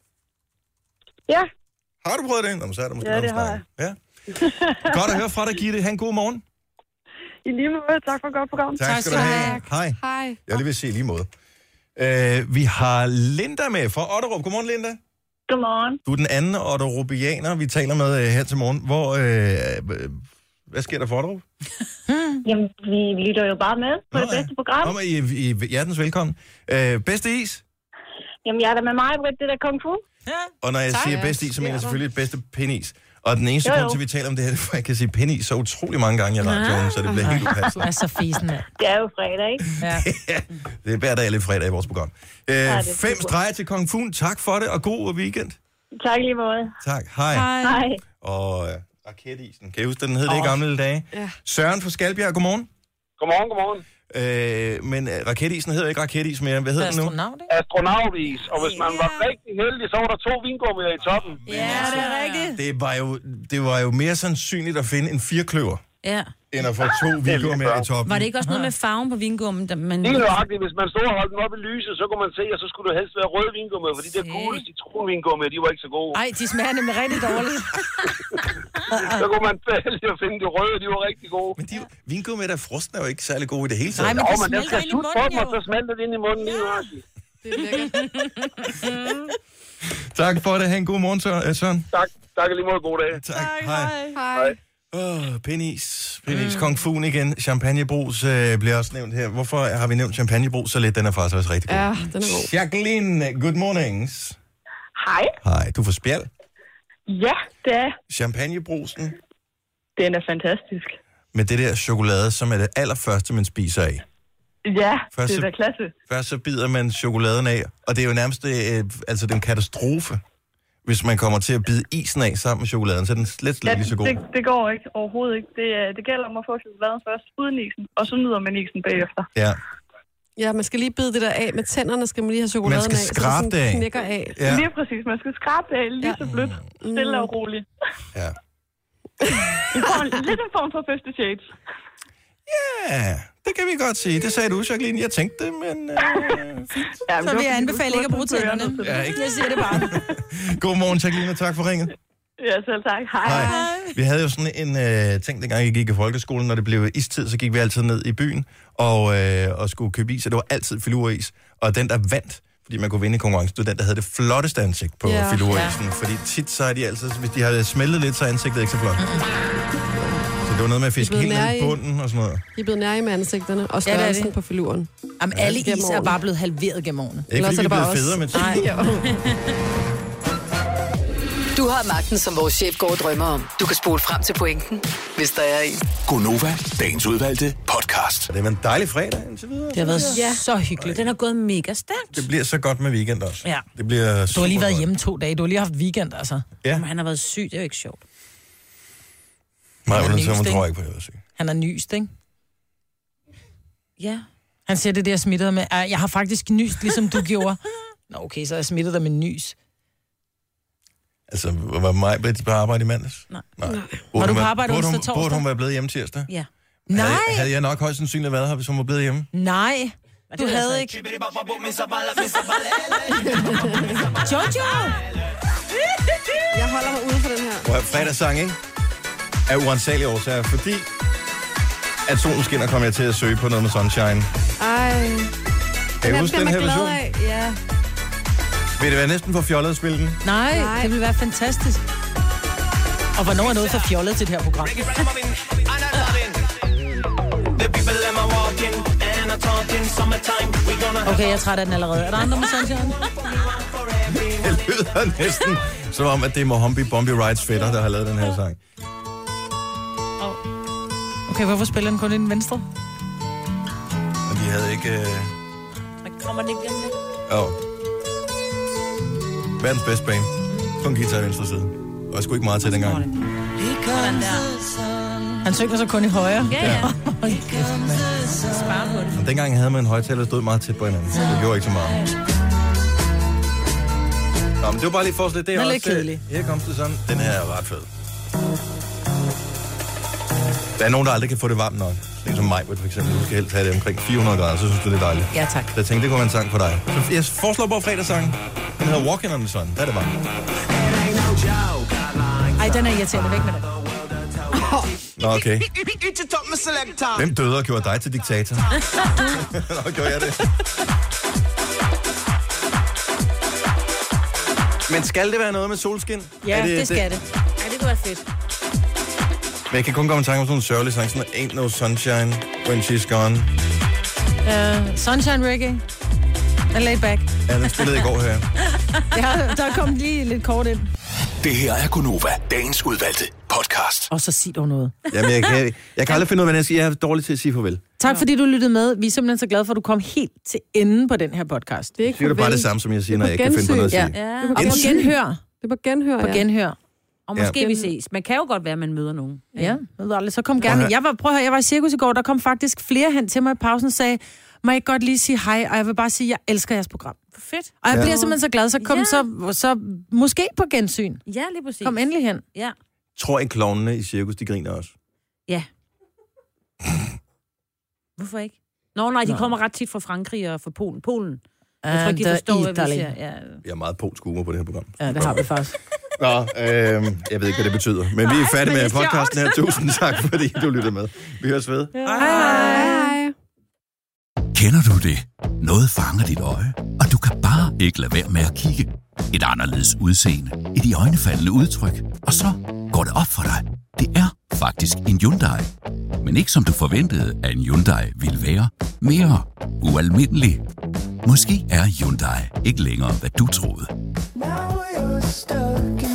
Ja.
Har du prøvet det? Nå, så er der måske
ja, det har jeg.
Ja. Godt at høre fra dig, Gitte. Ha' en god morgen.
I lige måde. Tak for et godt program.
Tak, tak skal du have. Hej.
Hej.
Jeg vil sige lige måde. Uh, vi har Linda med fra Otterup. Godmorgen, Linda.
Godmorgen.
Du er den anden otterupianer, vi taler med uh, her til morgen. Hvor, uh, hvad sker der for Otterup?
Hmm. Jamen, vi lytter jo bare med på Nå, det bedste program.
Nå, I, I, I hjertens velkommen. Uh, bedste is?
Jamen, jeg er der med mig, Britt, det der kung fu.
Ja. Og når jeg tak. siger bedste is, så mener jeg selvfølgelig bedste pindis. Og den eneste
jo, jo.
grund til, at vi taler om det her, for jeg kan sige penny så utrolig mange gange i radioen, så det bliver helt upassende.
Det er så fisen, ja.
Det er jo fredag, ikke?
Ja.
Ja, det er hver dag lidt fredag i vores program. Øh, ja, fem streger til Kung Fu. Tak for det, og god weekend.
Tak lige måde.
Tak. Hej.
Hej.
Og øh, raketisen. Kan I huske, den hed det i gamle dage? Ja. Søren fra Skalbjerg, godmorgen.
Godmorgen, godmorgen.
Øh, men uh, raketisen hedder ikke raketis mere. Hvad hedder den nu?
Astronautis. Og hvis man var rigtig heldig, så var der to vingummier i toppen.
Ja, det er rigtigt.
Det var jo, det var jo mere sandsynligt at finde en firkløver,
ja.
end at få to vingummier i toppen.
Var det ikke også noget med farven på vingummen? Der man...
Helt nøjagtigt. Hvis man stod og holdt den op i lyset, så kunne man se, at så skulle det helst være røde vingummier, fordi de gule citronvingummier, de var ikke så gode.
Ej, de smager nemlig rigtig dårligt.
Så kunne man vælge at finde de røde, de var rigtig gode.
Men de vingummier, der frosten er jo ikke særlig gode i det hele taget.
Nej, men
jo,
det
men den
smelter
skal
ind i
slutte
munden,
på dem,
jo.
og så smelter det ind i munden lige nøjagtigt.
Det er lækkert.
Tak for det. Ha' en god morgen, Søren.
Tak. Tak lige måde. God dag.
Tak. Hej.
Hej.
Åh, oh, Penis. Penis. Mm. Kong Fun igen. Champagnebrus øh, bliver også nævnt her. Hvorfor har vi nævnt champagnebrus så lidt? Den er faktisk også rigtig god.
Ja, den er god.
Jacqueline, good mornings.
Hej.
Hej, du er fra Spjald.
Ja, det er.
Champagnebrusen.
Den er fantastisk.
Med det der chokolade, som er det allerførste, man spiser af.
Ja,
først
det er
så,
da klasse.
Først så bider man chokoladen af, og det er jo nærmest øh, altså den katastrofe, hvis man kommer til at bide isen af sammen med chokoladen, så er den slet, slet
Ja,
lige så god.
det, det går ikke overhovedet ikke. Det, det gælder om at få chokoladen først uden isen, og så nyder man isen bagefter.
Ja.
Ja, man skal lige bide det der af. Med tænderne skal man lige have chokoladen
Man skal
af,
skrabe
så
det af.
knækker af.
Ja.
Lige præcis. Man skal skrabe det af lige ja. så blødt, stille og roligt.
Ja.
En form, lidt en form for Fifty Shades.
Ja, det kan vi godt sige. Det sagde du, Jacqueline. Jeg tænkte det, men... Øh, fint.
Ja,
så vil jeg anbefale ikke at bruge tænderne.
Ja, ikke?
Jeg siger det bare.
Godmorgen, Jacqueline, og tak for ringet.
Ja, selv tak. Hej.
Hej. Vi havde jo sådan en øh, ting, dengang jeg gik i folkeskolen, når det blev istid, så gik vi altid ned i byen og, øh, og skulle købe is, og det var altid filuris. Og den, der vandt, fordi man kunne vinde i konkurrencen, det var den, der havde det flotteste ansigt på
Ja.
filurisen. Ja. Fordi tit så er de altid, hvis de har smeltet lidt, så er ansigtet ikke så flot. Så det var noget med at fiske helt ned i bunden og sådan noget.
De er blevet nær med ansigterne og
Ja, det er
størrelsen
det.
på filuren.
Jamen, alle is er bare blevet halveret gennem årene.
Ikke fordi vi er
bare
blevet federe med tiden.
Nej.
Du har magten, som vores chef går og drømmer om. Du kan spole frem til pointen, hvis der er en.
Gonova, dagens udvalgte podcast.
Det var en dejlig fredag indtil videre.
Det har været
Ja.
så hyggeligt.
Den har gået mega stærkt.
Det bliver så godt med weekend også.
Ja.
Det bliver
Du har
super
lige været
godt.
hjemme to dage. Du har lige haft weekend, altså.
Ja.
Jamen, han har været syg, det er jo ikke sjovt.
Nej,
Han er
men så
nyst,
man
ikke?
tror ikke på, at jeg var syg.
Han er nyst, ikke?
Ja.
Han siger det der smittet med, "Ah, jeg har faktisk nyst, ligesom du gjorde." Nå, okay, så er jeg smittet dig med nys.
Altså, var mig blevet på arbejde i mandags?
Nej.
Nej.
Var
Burde
du
hun
på
være-
arbejde
burde
onsdag,
hun-
torsdag?
Burde hun være blevet hjemme tirsdag?
Ja.
Nej.
Havde, havde jeg nok højst sandsynligt været her, hvis hun var blevet hjemme?
Nej, du
det
havde
altså
ikke. Jojo!
Jeg holder mig ude for den her.
Hvor fredagssang, ikke? Af uansagelige årsager, fordi at solen skinner, kommer jeg til at søge på noget med Sunshine.
Ej.
Kan I huske den her version?
Af. Ja.
Vil det være næsten for fjollet at spille den?
Nej,
Nej.
det ville være fantastisk. Og hvornår er noget for fjollet til det her program? Okay, jeg er træt af den allerede. Er der andre med Sunshine?
Det lyder næsten som om, at det er Mohombi Bombi Rides fætter, der har lavet den her sang.
Okay, hvorfor spiller den kun i den venstre?
Men de havde ikke... Øh...
Kommer den ikke igen?
Oh. Verdens bedste band. Kun guitar i venstre side. Og jeg skulle ikke meget til dengang.
Sådan der.
Han synger så kun i højre.
Ja, ja.
Spar på det.
Og dengang havde man en højtaler, der stod meget tæt på hinanden. Det gjorde ikke så meget. Nå, men det var bare lige for os lidt. Det er
Den er
også,
lidt kedelig.
Her kom det sådan. Den her er ret fed. Der er nogen, der aldrig kan få det varmt nok. Sådan som mig, for eksempel. Du skal helst have det omkring fire hundrede grader, så synes du, det er dejligt.
Ja, tak.
Så jeg tænkte, det kunne være en sang for dig. Så jeg foreslår bare fredagssangen. Den hedder Walking on the Sun. Der er det bare.
Ej, den er irriterende. Væk med den.
Nå, okay. Hvem døde og gjorde dig til diktator? Nå, gjorde jeg det? Men skal det være noget med solskin?
Ja,
Er
det, det skal det. Ja, det kunne være fedt.
Men jeg kan kun komme i tanke om sådan en sørgelig sang, sådan Ain't No Sunshine When She's Gone.
Uh, Sunshine Reggae. And laid back.
Ja, den spillede i går her.
Ja, der kom lige lidt kort ind.
Det her er Gonova, dagens udvalgte podcast.
Og så sig dog noget.
Jamen, jeg kan, jeg kan aldrig finde ud af, hvad jeg siger. Jeg er dårlig til at sige farvel.
Tak fordi du lyttede med. Vi er simpelthen så glade for, at du kom helt til enden på den her podcast.
Det er ikke
Siger du bare det samme, som jeg siger, når jeg ikke kan finde på noget at sige?
Ja.
Ja.
Og på
Gensyn.
genhør.
Det er på genhør,
På
ja.
genhør.
Og måske
Ja.
vi ses. Man kan jo godt være, at man møder nogen.
Ja, ved du aldrig. Så kom
Prøv at
gerne.
høre.
Jeg var, prøv at høre, jeg var i cirkus i går. Der kom faktisk flere hen til mig i pausen og sagde, må jeg godt lige sige hej, og jeg vil bare sige, at jeg elsker jeres program.
Fedt.
Og jeg
Ja.
bliver simpelthen så glad, så kom
Ja.
så, så måske på gensyn.
Ja, lige præcis.
Kom endelig hen.
Ja.
Tror I, klovnene i cirkus, de griner også?
Ja. Hvorfor ikke? Nå, nej, de
Nå.
kommer ret tit fra Frankrig og fra Polen. Polen. Jeg tror
And
ikke, de forstår, hvad vi
Italy.
siger. Ja.
Jeg er meget polsk humor på det her program.
Ja, det har vi faktisk.
Nå, øh, jeg ved ikke, hvad det betyder. Men vi er færdige
men
med
det er
podcasten her. Tusind tak, fordi du lyttede med. Vi høres ved.
Hej.
Hej.
Kender du det? Noget fanger dit øje, og
du kan bare ikke lade være med at kigge. Et anderledes udseende, et iøjnefaldende udtryk, og så går det op for dig. Det er faktisk en Hyundai. Men ikke som du forventede, at en Hyundai ville være. Mere ualmindelig. Måske er Hyundai ikke længere, hvad du troede.
Now you're stuck in